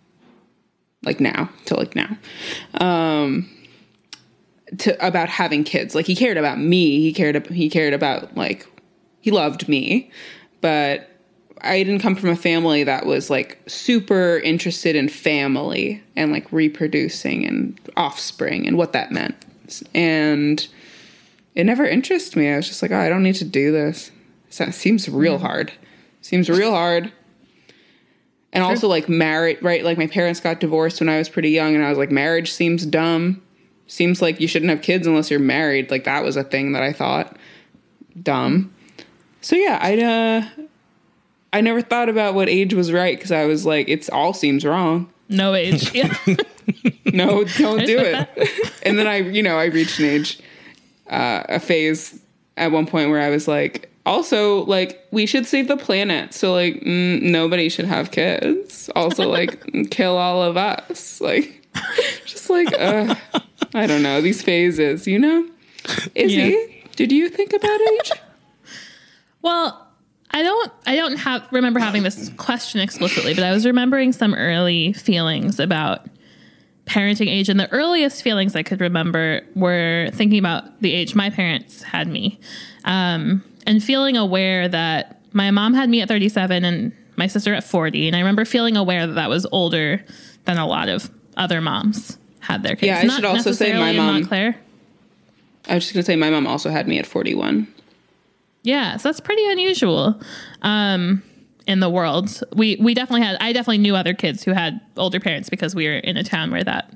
like now, till like now, um, to about having kids. Like he cared about me. He cared. He cared about like he loved me, but I didn't come from a family that was like super interested in family and like reproducing and offspring and what that meant. And it never interested me. I was just like, oh, I don't need to do this. It seems real mm. hard. Seems real hard. And sure. also like married, right? Like my parents got divorced when I was pretty young and I was like, marriage seems dumb. Seems like you shouldn't have kids unless you're married. Like that was a thing that I thought dumb. So yeah, I'd, uh, I never thought about what age was right because I was like, it's all seems wrong. No age. Yeah. No, don't do it. And then I, you know, I reached an age, uh, a phase at one point where I was like, also, like, we should save the planet. So, like, mm, nobody should have kids. Also, like, kill all of us. Like, just like, uh, I don't know, these phases, you know? Izzy, yeah. Did you think about age? Well, I don't I don't have remember having this question explicitly, but I was remembering some early feelings about parenting age. And the earliest feelings I could remember were thinking about the age my parents had me, um, and feeling aware that my mom had me at thirty-seven and my sister at forty. And I remember feeling aware that that was older than a lot of other moms had their kids. Yeah, I Not should also say my mom. Montclair. I was just going to say my mom also had me at forty-one. Yeah, so that's pretty unusual um, in the world. We we definitely had, I definitely knew other kids who had older parents because we were in a town where that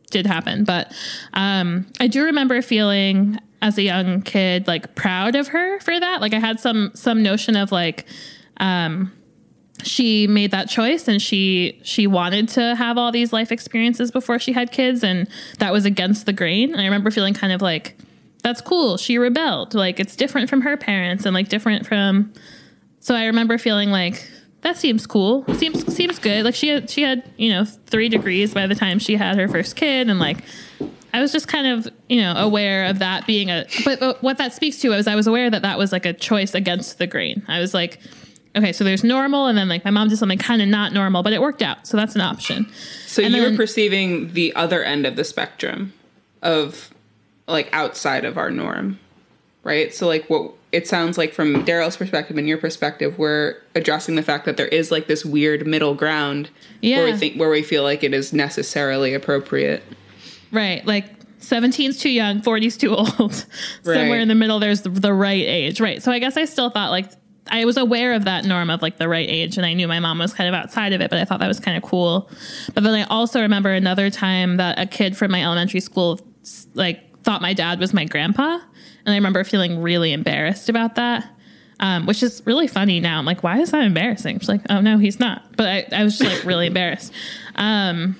did happen. But um, I do remember feeling as a young kid, like proud of her for that. Like I had some, some notion of like, um, she made that choice and she, she wanted to have all these life experiences before she had kids. And that was against the grain. And I remember feeling kind of like, that's cool. She rebelled. Like it's different from her parents and like different from, so I remember feeling like, that seems cool. Seems seems good. Like she had she had, you know, three degrees by the time she had her first kid, and like I was just kind of, you know, aware of that being a but, but what that speaks to is I was aware that that was like a choice against the grain. I was like, okay, so there's normal, and then like my mom did something kind of not normal, but it worked out. So that's an option. So and you then, were perceiving the other end of the spectrum of like outside of our norm, right? So like what it sounds like from Daryl's perspective and your perspective, we're addressing the fact that there is like this weird middle ground yeah. where we think where we feel like it is necessarily appropriate. Right. Like seventeen's too young, forty's too old. Right. Somewhere in the middle, there's the, the right age. Right. So I guess I still thought like I was aware of that norm of like the right age, and I knew my mom was kind of outside of it, but I thought that was kind of cool. But then I also remember another time that a kid from my elementary school like thought my dad was my grandpa. And I remember feeling really embarrassed about that, um, which is really funny now. I'm like, why is that embarrassing? She's like, oh, no, he's not. But I, I was just like really embarrassed. Um,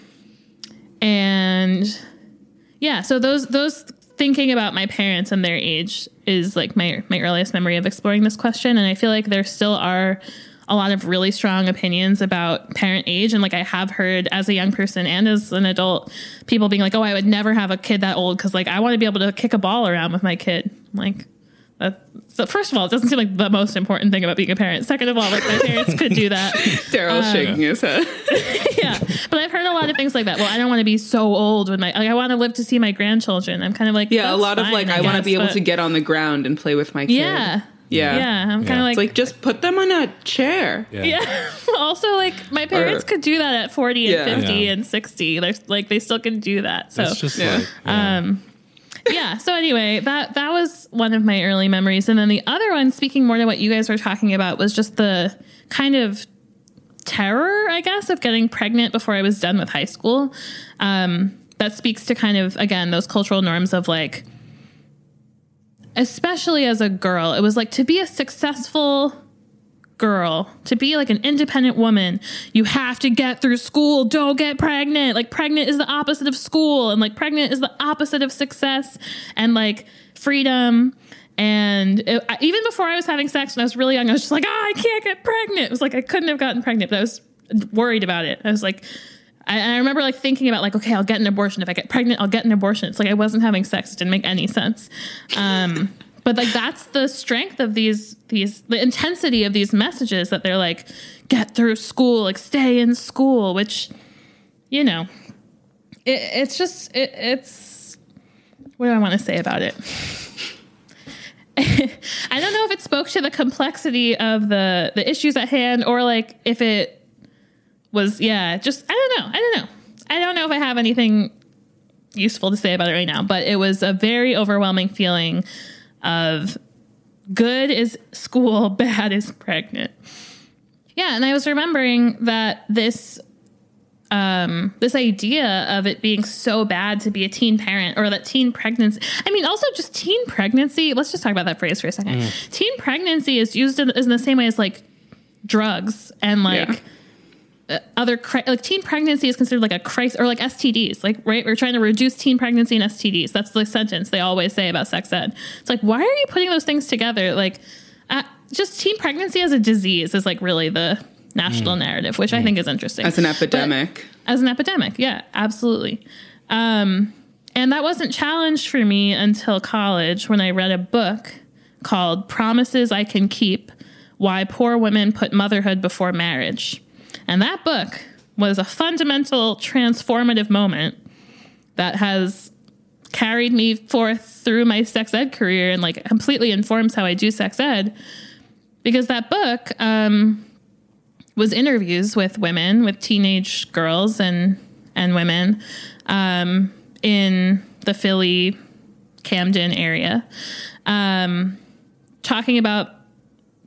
and yeah, so those those thinking about my parents and their age is like my, my earliest memory of exploring this question. And I feel like there still are a lot of really strong opinions about parent age. And like I have heard as a young person and as an adult, people being like, oh, I would never have a kid that old because like I want to be able to kick a ball around with my kid. I'm like, that, so first of all, it doesn't seem like the most important thing about being a parent. Second of all, like my parents could do that. Daryl's um, shaking his head. Yeah. But I've heard a lot of things like that. Well, I don't want to be so old with my, like I want to live to see my grandchildren. I'm kind of like, Yeah, a lot fine, of like, I, I guess, want to be able but, to get on the ground and play with my kid. Yeah. Yeah. Yeah. I'm kind of Yeah. like, It's like, just put them on a chair. Yeah. yeah. Also, like my parents Or- could do that at forty and Yeah. fifty Yeah. and sixty. They're like they still can do that. So It's just Yeah. like, yeah. um yeah, so anyway, that that was one of my early memories. And then the other one, speaking more to what you guys were talking about, was just the kind of terror, I guess, of getting pregnant before I was done with high school. Um, that speaks to kind of, again, those cultural norms of like, especially as a girl, it was like to be a successful girl, to be like an independent woman, you have to get through school. Don't get pregnant. Like pregnant is the opposite of school, and like pregnant is the opposite of success and like freedom. And it, I, even before I was having sex when I was really young, I was just like, oh, I can't get pregnant. It was like I couldn't have gotten pregnant, but I was worried about it. I was like, I, I remember like thinking about like, okay, I'll get an abortion. If I get pregnant, I'll get an abortion. It's like I wasn't having sex. It didn't make any sense. Um, But like that's the strength of these these the intensity of these messages that they're like, get through school, like stay in school, which, you know, it, it's just it, it's what do I want to say about it? I don't know if it spoke to the complexity of the the issues at hand, or like if it was yeah, just I don't know. I don't know. I don't know if I have anything useful to say about it right now, but it was a very overwhelming feeling of good is school, bad is pregnant. Yeah, and I was remembering that this um, this idea of it being so bad to be a teen parent, or that teen pregnancy, I mean, also just teen pregnancy, let's just talk about that phrase for a second. Mm. Teen pregnancy is used in, is in the same way as like drugs and like... Yeah. Uh, other cri- like teen pregnancy is considered like a crisis, or like S T Ds, like, right? We're trying to reduce teen pregnancy and S T Ds. That's the sentence they always say about sex ed. It's like, why are you putting those things together? Like, uh, just teen pregnancy as a disease is like really the national mm. narrative, which mm. I think is interesting. As an epidemic. But as an epidemic. Yeah, absolutely. Um, and that wasn't challenged for me until college, when I read a book called Promises I Can Keep: Why Poor Women Put Motherhood Before Marriage. And that book was a fundamental transformative moment that has carried me forth through my sex ed career and like completely informs how I do sex ed, because that book um, was interviews with women, with teenage girls and, and women um, in the Philly, Camden area, um, talking about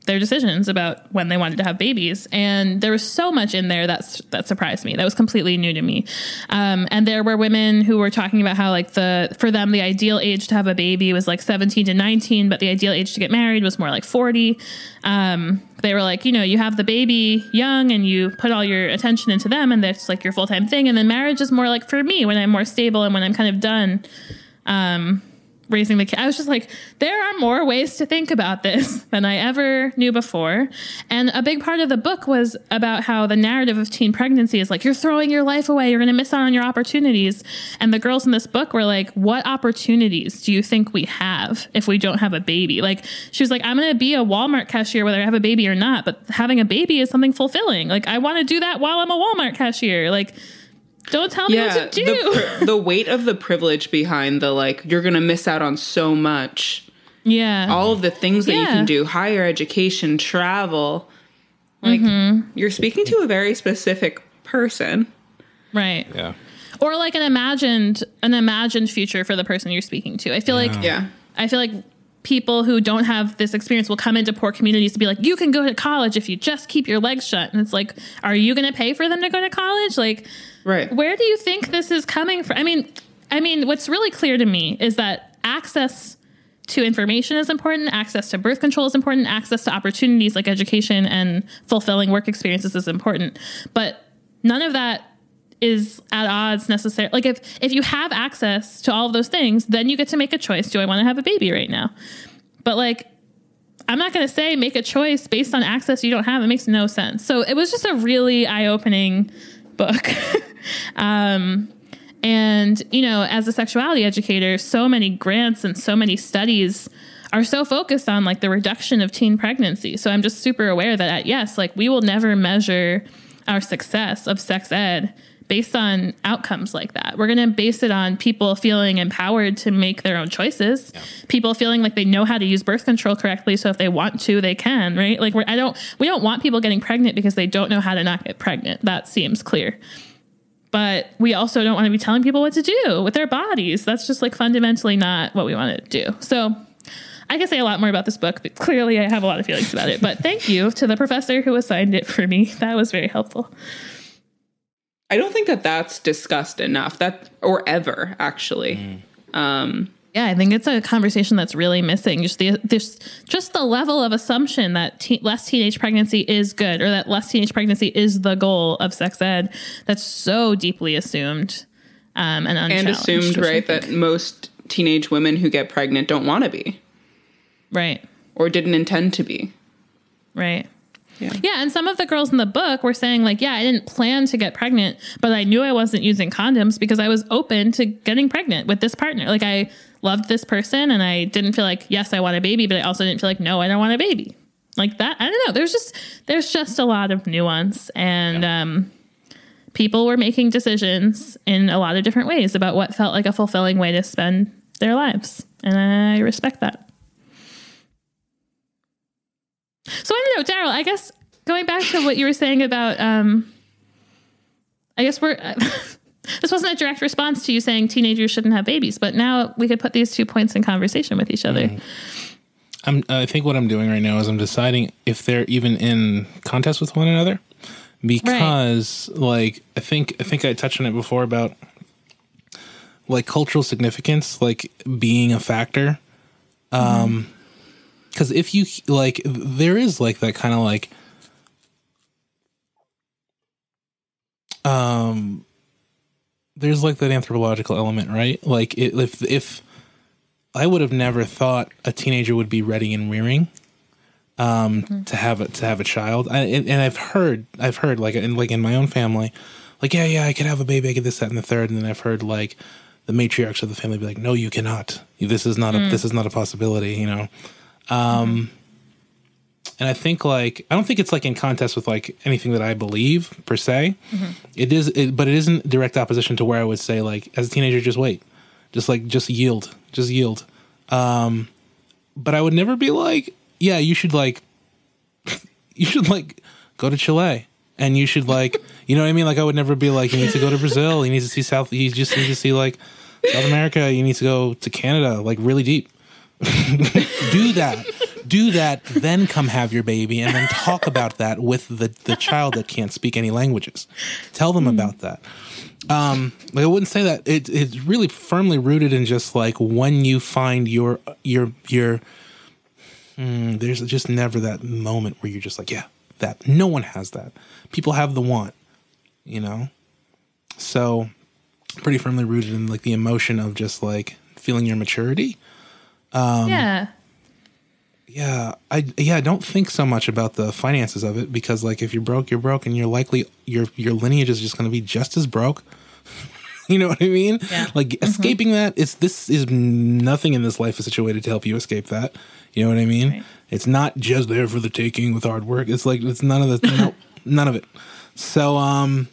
their decisions about when they wanted to have babies. And there was so much in there that's, that surprised me. That was completely new to me. Um, and there were women who were talking about how like the, for them, the ideal age to have a baby was like seventeen to nineteen, but the ideal age to get married was more like forty. Um, they were like, you know, you have the baby young and you put all your attention into them and that's like your full-time thing. And then marriage is more like for me when I'm more stable and when I'm kind of done, um, raising the kid. I was just like, there are more ways to think about this than I ever knew before. And a big part of the book was about how the narrative of teen pregnancy is like, you're throwing your life away. You're going to miss out on your opportunities. And the girls in this book were like, what opportunities do you think we have if we don't have a baby? Like, she was like, I'm going to be a Walmart cashier, whether I have a baby or not, but having a baby is something fulfilling. Like, I want to do that while I'm a Walmart cashier. Like, don't tell me yeah, what to do. The, pri- the weight of the privilege behind the, like, you're going to miss out on so much. Yeah. All of the things that yeah. you can do, higher education, travel. Like, mm-hmm. you're speaking to a very specific person. Right. Yeah. Or like an imagined, an imagined future for the person you're speaking to. I feel yeah. like, yeah. I feel like people who don't have this experience will come into poor communities to be like, you can go to college if you just keep your legs shut. And it's like, are you going to pay for them to go to college? Like, right. Where do you think this is coming from? I mean, I mean, what's really clear to me is that access to information is important. Access to birth control is important. Access to opportunities like education and fulfilling work experiences is important. But none of that is at odds necessarily. Like if, if you have access to all of those things, then you get to make a choice. Do I want to have a baby right now? But like, I'm not going to say make a choice based on access you don't have. It makes no sense. So it was just a really eye-opening book. um, and, you know, as a sexuality educator, so many grants and so many studies are so focused on like the reduction of teen pregnancy. So I'm just super aware that at, yes, like we will never measure our success of sex ed based on outcomes like that. We're going to base it on people feeling empowered to make their own choices. Yeah. People feeling like they know how to use birth control correctly. So if they want to, they can, right? Like we're, I don't, we don't want people getting pregnant because they don't know how to not get pregnant. That seems clear. But we also don't want to be telling people what to do with their bodies. That's just like fundamentally not what we want to do. So I can say a lot more about this book, but clearly I have a lot of feelings about it. But thank you to the professor who assigned it for me. That was very helpful. I don't think that that's discussed enough, that or ever actually. Mm. Um, yeah, I think it's a conversation that's really missing. Just the there's just the level of assumption that te- less teenage pregnancy is good, or that less teenage pregnancy is the goal of sex ed. That's so deeply assumed um, and unchallenged. And assumed, right, that most teenage women who get pregnant don't want to be, right, or didn't intend to be, right. Yeah. yeah, and some of the girls in the book were saying like, yeah, I didn't plan to get pregnant, but I knew I wasn't using condoms because I was open to getting pregnant with this partner. Like I loved this person and I didn't feel like, yes, I want a baby, but I also didn't feel like, no, I don't want a baby. Like that. I don't know. There's just, there's just a lot of nuance and yeah. um, people were making decisions in a lot of different ways about what felt like a fulfilling way to spend their lives. And I respect that. So I don't know, Daryl, I guess going back to what you were saying about, um, I guess we're, uh, this wasn't a direct response to you saying teenagers shouldn't have babies, but now we could put these two points in conversation with each other. Mm. I'm, I think what I'm doing right now is I'm deciding if they're even in contest with one another, because right. like, I think, I think I touched on it before about like cultural significance, like being a factor. Um, mm-hmm. Because if you, like, there is, like, that kind of, like, um, there's, like, that anthropological element, right? Like, it, if, if I would have never thought a teenager would be ready and rearing um, mm-hmm. to have a, to have a child. I, and, and I've heard, I've heard, like, in, like, in my own family, like, yeah, yeah, I could have a baby, I could this, that, and the third. And then I've heard, like, the matriarchs of the family be like, no, you cannot. This is not a, mm. this is not a possibility, you know? Um, and I think like, I don't think it's like in contest with like anything that I believe per se. Mm-hmm. It is, it, but it isn't direct opposition to where I would say like, as a teenager, just wait, just like, just yield, just yield. Um, but I would never be like, yeah, you should like, you should like go to Chile and you should like, you know what I mean? Like I would never be like, you need to go to Brazil. You need to see South, you just need to see like South America. You need to go to Canada, like really deep. Do that. Do that, then come have your baby, and then talk about that with the, the child that can't speak any languages. Tell them mm. about that. Um, like I wouldn't say that. It, it's really firmly rooted in just like when you find your your your. Mm, there's just never that moment where you're just like, yeah, that. No one has that. People have the want, you know. So, pretty firmly rooted in like the emotion of just like feeling your maturity. Um, yeah. Yeah, I yeah, I don't think so much about the finances of it because like if you're broke, you're broke, and you're likely your your lineage is just going to be just as broke. You know what I mean? Yeah. Like mm-hmm. escaping that is this is nothing in this life is situated to help you escape that. You know what I mean? Right. It's not just there for the taking with hard work. It's like it's none of the no, none of it. So um,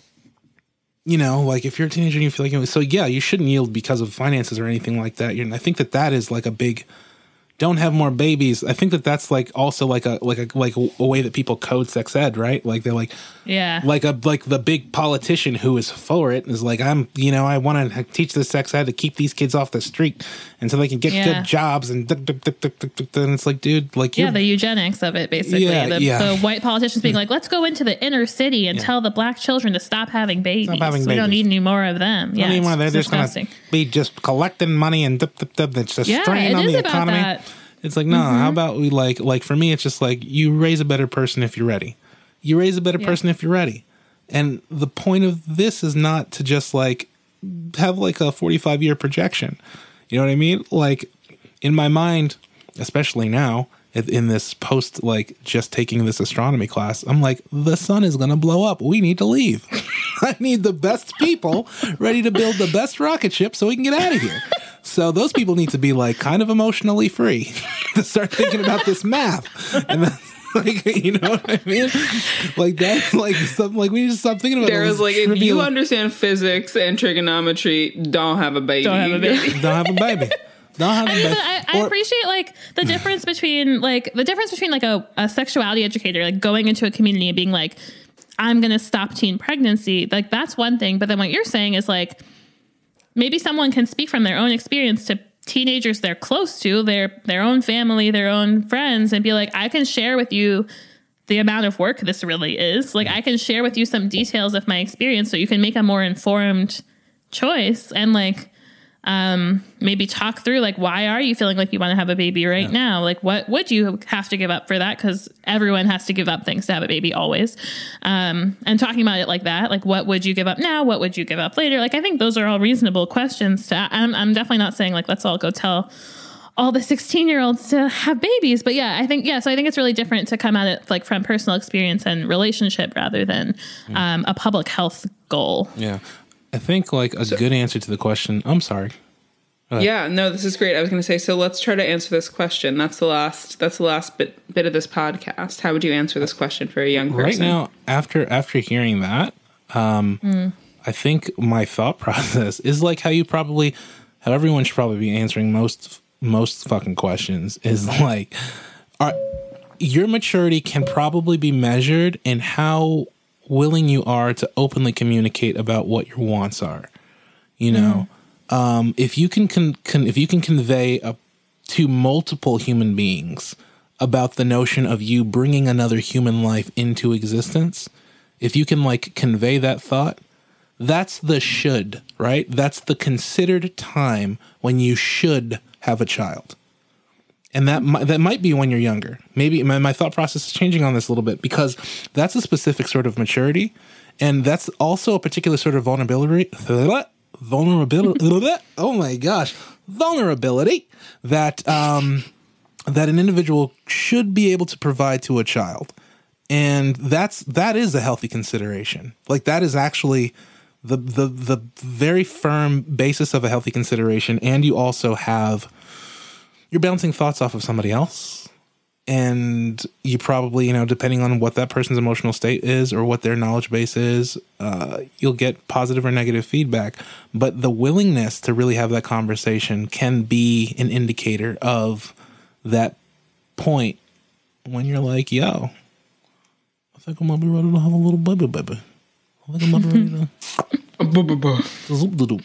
you know, like if you're a teenager and you feel like you know, so yeah, you shouldn't yield because of finances or anything like that. You're, I think that that is like a big. Don't have more babies. I think that that's like also like a like a like a way that people code sex ed, right? Like they're like, yeah, like a like the big politician who is for it is like, I'm you know I want to teach this sex ed to keep these kids off the street and so they can get yeah. good jobs and and it's like, dude, like yeah, the eugenics of it basically. Yeah, the, yeah. the white politicians being like, let's go into the inner city and yeah. tell the black children to stop having babies. Stop having babies. We don't need any more of them. Yeah, anymore. They're just going to be just collecting money and dip, dip, dip. It's just yeah, strain it on is the about economy. That. It's like, no, mm-hmm. how about we like, like for me, it's just like you raise a better person if you're ready. You raise a better yeah. person if you're ready. And the point of this is not to just like have like a forty-five year projection. You know what I mean? Like in my mind, especially now in this post, like just taking this astronomy class, I'm like, the sun is going to blow up. We need to leave. I need the best people ready to build the best rocket ship so we can get out of here. So those people need to be like kind of emotionally free to start thinking about this math. And then, like, you know what I mean? Like that's like something like we need to stop thinking about. There's like trivial. If you understand physics and trigonometry, don't have a baby. Don't have a baby. Don't have a baby. Don't have a baby. I, I, I appreciate like the difference between like the difference between like a, a sexuality educator like going into a community and being like, I'm going to stop teen pregnancy. Like that's one thing. But then what you're saying is like, maybe someone can speak from their own experience to teenagers they're close to, their their own family, their own friends, and be like, I can share with you the amount of work this really is. Like, I can share with you some details of my experience so you can make a more informed choice and, like, um, maybe talk through, like, why are you feeling like you want to have a baby right yeah. now? Like, what would you have to give up for that? Because everyone has to give up things to have a baby always. Um, and talking about it like that, like, what would you give up now? What would you give up later? Like, I think those are all reasonable questions to, I'm, I'm definitely not saying, like, let's all go tell all the sixteen year olds to have babies. But yeah, I think, yeah, so I think it's really different to come at it like from personal experience and relationship rather than um, a public health goal. Yeah. I think like a so, good answer to the question. I'm sorry. Yeah, no, this is great. I was going to say, so let's try to answer this question. That's the last, that's the last bit, bit of this podcast. How would you answer this question for a young person? Right now, after, after hearing that, um, mm. I think my thought process is like how you probably, how everyone should probably be answering most most fucking questions is like, are, your maturity can probably be measured in how willing you are to openly communicate about what your wants are. You know, mm. um, if you can, con- con- if you can convey a, to multiple human beings about the notion of you bringing another human life into existence, if you can like convey that thought, that's the should, right? That's the considered time when you should have a child. And that might, that might be when you're younger. Maybe my, my thought process is changing on this a little bit because that's a specific sort of maturity. And that's also a particular sort of vulnerability. Vulnerability. Oh my gosh. Vulnerability that, um, that an individual should be able to provide to a child. And that's, that is a healthy consideration. Like that is actually the, the, the very firm basis of a healthy consideration. And you also have, you're bouncing thoughts off of somebody else. And you probably, you know, depending on what that person's emotional state is or what their knowledge base is, uh, you'll get positive or negative feedback. But the willingness to really have that conversation can be an indicator of that point when you're like, yo, I think I might be ready to have a little baby, baby. I think I might be ready to...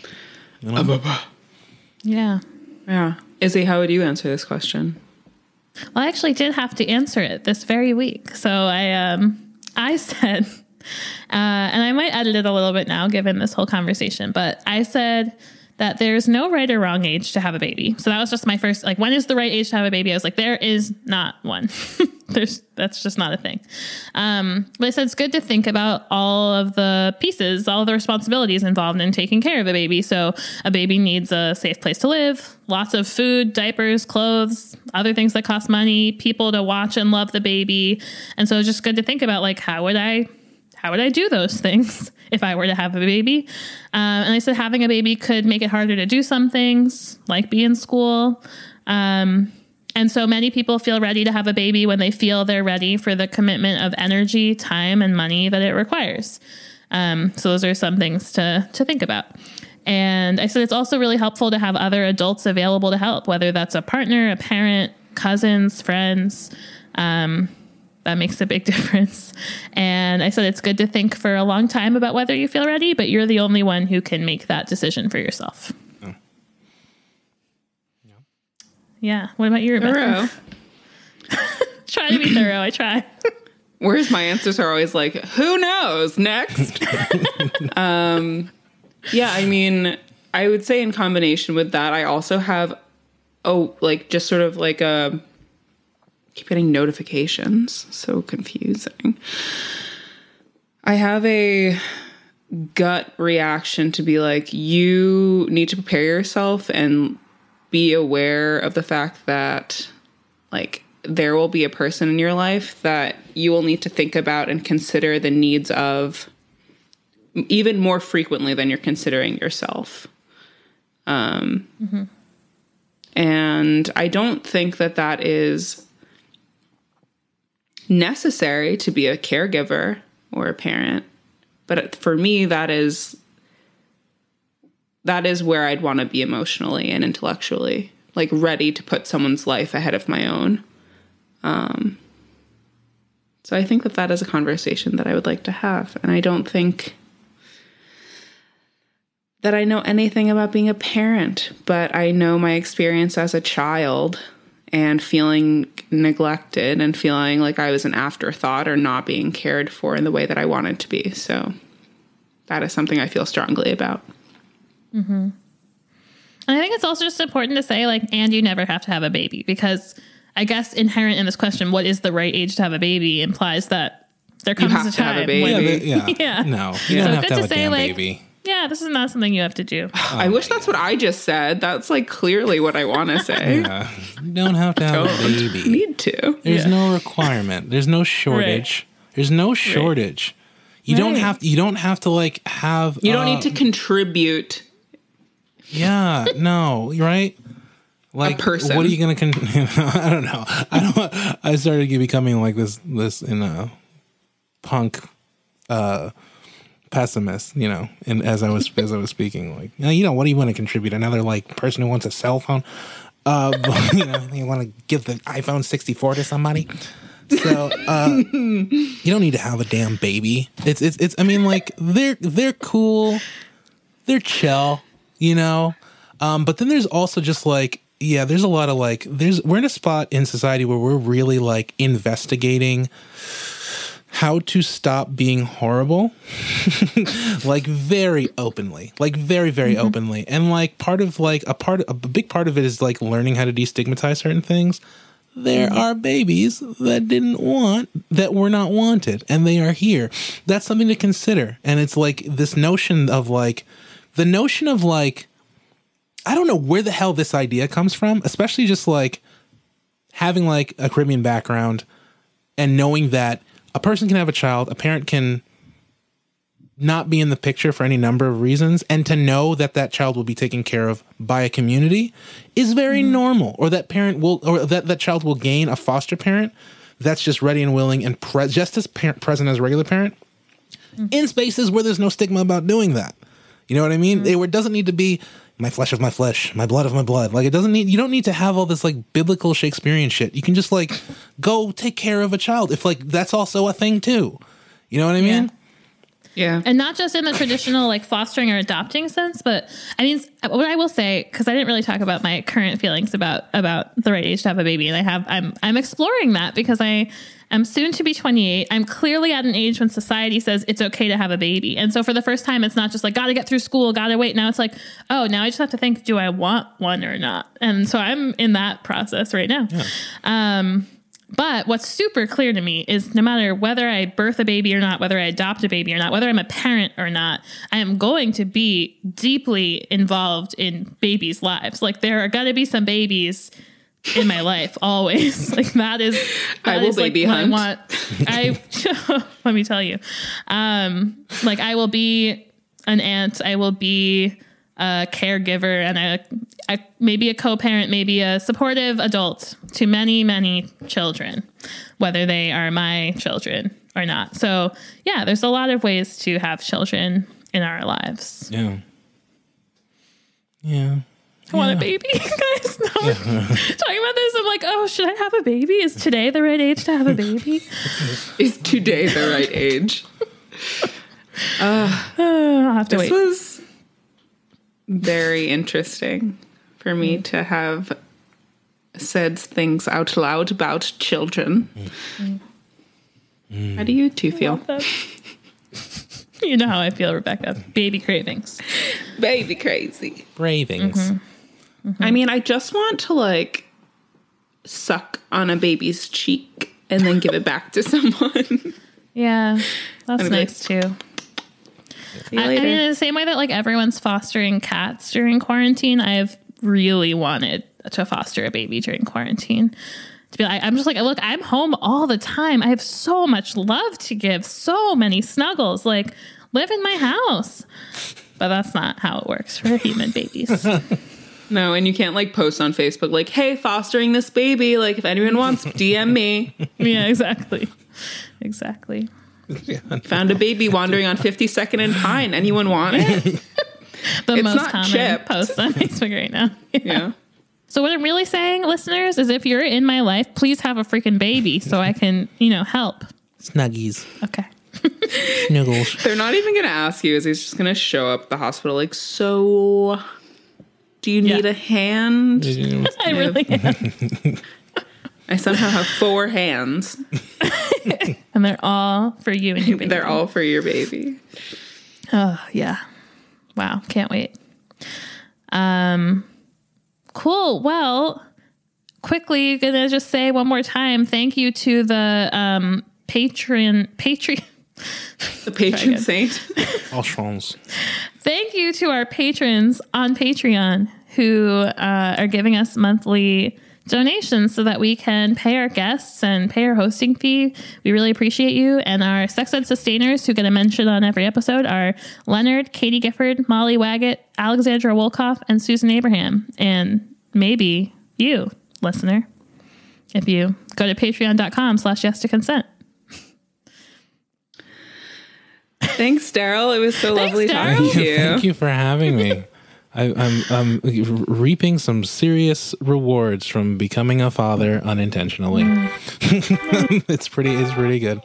You know? Yeah. Yeah. Izzy, how would you answer this question? Well, I actually did have to answer it this very week. So I, um, I said, uh, and I might edit it a little bit now given this whole conversation, but I said that there's no right or wrong age to have a baby. So that was just my first, like, when is the right age to have a baby? I was like, there is not one. There's, that's just not a thing. Um, but I said it's good to think about all of the pieces, all of the responsibilities involved in taking care of a baby. So a baby needs a safe place to live, lots of food, diapers, clothes, other things that cost money, people to watch and love the baby. And so it's just good to think about, like, how would I, how would I do those things if I were to have a baby? Um, and I said having a baby could make it harder to do some things, like be in school. Um, and so many people feel ready to have a baby when they feel they're ready for the commitment of energy, time, and money that it requires. Um, so those are some things to to think about. And I said it's also really helpful to have other adults available to help, whether that's a partner, a parent, cousins, friends. Um, That makes a big difference. And I said it's good to think for a long time about whether you feel ready, but you're the only one who can make that decision for yourself. Oh. Yeah. Yeah. What about you, Rebecca? Thorough. Try to be thorough. I try. Whereas my answers are always like, who knows? Next. um, yeah, I mean, I would say in combination with that, I also have, oh, like just sort of like a, keep getting notifications. So confusing. I have a gut reaction to be like, you need to prepare yourself and be aware of the fact that, like, there will be a person in your life that you will need to think about and consider the needs of even more frequently than you're considering yourself. Um, mm-hmm. And I don't think that that is necessary to be a caregiver or a parent, but for me, that is that is where I'd want to be emotionally and intellectually, like ready to put someone's life ahead of my own. Um, so I think that that is a conversation that I would like to have, and I don't think that I know anything about being a parent, but I know my experience as a child and feeling neglected and feeling like I was an afterthought or not being cared for in the way that I wanted to be. So that is something I feel strongly about. Mm-hmm. And I think it's also just important to say, like, and you never have to have a baby, because I guess inherent in this question, what is the right age to have a baby, implies that there comes you have a to time have a baby. when, Yeah, the, yeah. yeah. No, you So don't have good to have to a say, damn like, baby. Yeah, this is not something you have to do. Oh, I wish that's what I just said. That's like clearly what I want to say. Yeah. You don't have to have Don't a baby. need to. There's Yeah. no requirement. There's no shortage. Right. There's no shortage. Right. You don't Right. have. You don't have to like have. You don't uh, need to contribute. Yeah. No. Right. Like, person. what are you gonna? Con- I don't know. I don't. I started becoming like this. This in a punk. uh pessimist, you know, and as I was as I was speaking, like, you know, what do you want to contribute? Another like person who wants a cell phone, uh, but, you know, you want to give the iPhone sixty-four to somebody. So uh, you don't need to have a damn baby. It's it's it's. I mean, like they're they're cool, they're chill, you know. Um, but then there's also just like, yeah, there's a lot of like, there's we're in a spot in society where we're really like investigating how to stop being horrible, like very openly, like very, very mm-hmm. openly. And like part of like a part, a big part of it is like learning how to destigmatize certain things. There mm-hmm. are babies that didn't want, that were not wanted, and they are here. That's something to consider. And it's like this notion of like, the notion of like, I don't know where the hell this idea comes from, especially just like having like a Caribbean background and knowing that a person can have a child, a parent can not be in the picture for any number of reasons, and to know that that child will be taken care of by a community is very mm. normal. Or that parent will, or that that child will gain a foster parent that's just ready and willing and pre- just as par- present as a regular parent mm. in spaces where there's no stigma about doing that. You know what I mean? Mm. It, it doesn't need to be my flesh of my flesh, my blood of my blood. Like, it doesn't need, you don't need to have all this like biblical Shakespearean shit. You can just like go take care of a child if like that's also a thing too. You know what I mean? Yeah. Yeah. And not just in the traditional like fostering or adopting sense, but I mean, what I will say, because I didn't really talk about my current feelings about about the right age to have a baby, and I have I'm I'm exploring that because I am soon to be twenty-eight. I'm clearly at an age when society says it's okay to have a baby, and so for the first time, it's not just like gotta get through school, gotta wait. Now it's like, oh, now I just have to think, do I want one or not? And so I'm in that process right now. Yeah. Um, But what's super clear to me is no matter whether I birth a baby or not, whether I adopt a baby or not, whether I'm a parent or not, I am going to be deeply involved in babies' lives. Like there are going to be some babies in my life always. Like that is, that I will is like baby what hunt. I want. I, let me tell you, um, like I will be an aunt. I will be a caregiver and a, a maybe a co-parent, maybe a supportive adult to many, many children, whether they are my children or not. So yeah, there's a lot of ways to have children in our lives. Yeah. Yeah. I want a baby, guys. No, yeah. Talking about this, I'm like, oh, should I have a baby? Is today the right age to have a baby? Is today the right age? Uh, I'll have to this wait. was very interesting for me mm. to have said things out loud about children. Mm. Mm. How do you two feel? You know how I feel, Rebecca. Baby cravings. Baby crazy. Cravings. Mm-hmm. Mm-hmm. I mean, I just want to like suck on a baby's cheek and then give it back to someone. Yeah, that's nice like, too. I, I mean, in the same way that like everyone's fostering cats during quarantine, I've really wanted to foster a baby during quarantine. To be like, I'm just like, look, I'm home all the time. I have so much love to give, so many snuggles. Like, live in my house. But that's not how it works for human babies. No, and you can't like post on Facebook like, hey, fostering this baby. Like, if anyone wants, D M me. Yeah, exactly. Exactly. Yeah. Found a baby wandering on fifty-second and Pine. Anyone want it? The it's most not common chipped. post on Facebook right now. Yeah. yeah. So what I'm really saying, listeners, is if you're in my life, please have a freaking baby so I can, you know, help. Snuggies. Okay. Snuggles. They're not even going to ask you. Is he's just going to show up at the hospital like, so do you need Yeah. a hand? I really am. I somehow have four hands. And they're all for you and your baby. They're all for your baby. Oh, yeah. Wow. Can't wait. Um, cool. Well, quickly, gonna just say one more time, thank you to the um, Patreon, Patreon. The patron saint. All chance. Thank you to our patrons on Patreon who uh, are giving us monthly donations so that we can pay our guests and pay our hosting fee. We really appreciate you. And our sex ed sustainers who get a mention on every episode are Leonard, Katie Gifford, Molly Waggett, Alexandra Wolkoff, and Susan Abraham. And maybe you, listener, if you go to patreon.com slash yes to consent. Thanks, Daryl. It was so Thanks, lovely Daryl. talking to you. Thank you for having me. I, I'm, I'm reaping some serious rewards from becoming a father unintentionally. Mm. it's pretty, it's pretty good.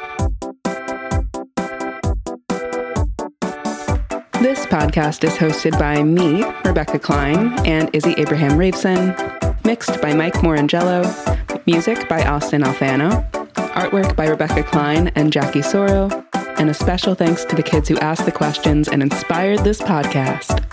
This podcast is hosted by me, Rebecca Klein, and Izzy Abraham Raveson. Mixed by Mike Morangello. Music by Austin Alfano. Artwork by Rebecca Klein and Jackie Soro. And a special thanks to the kids who asked the questions and inspired this podcast.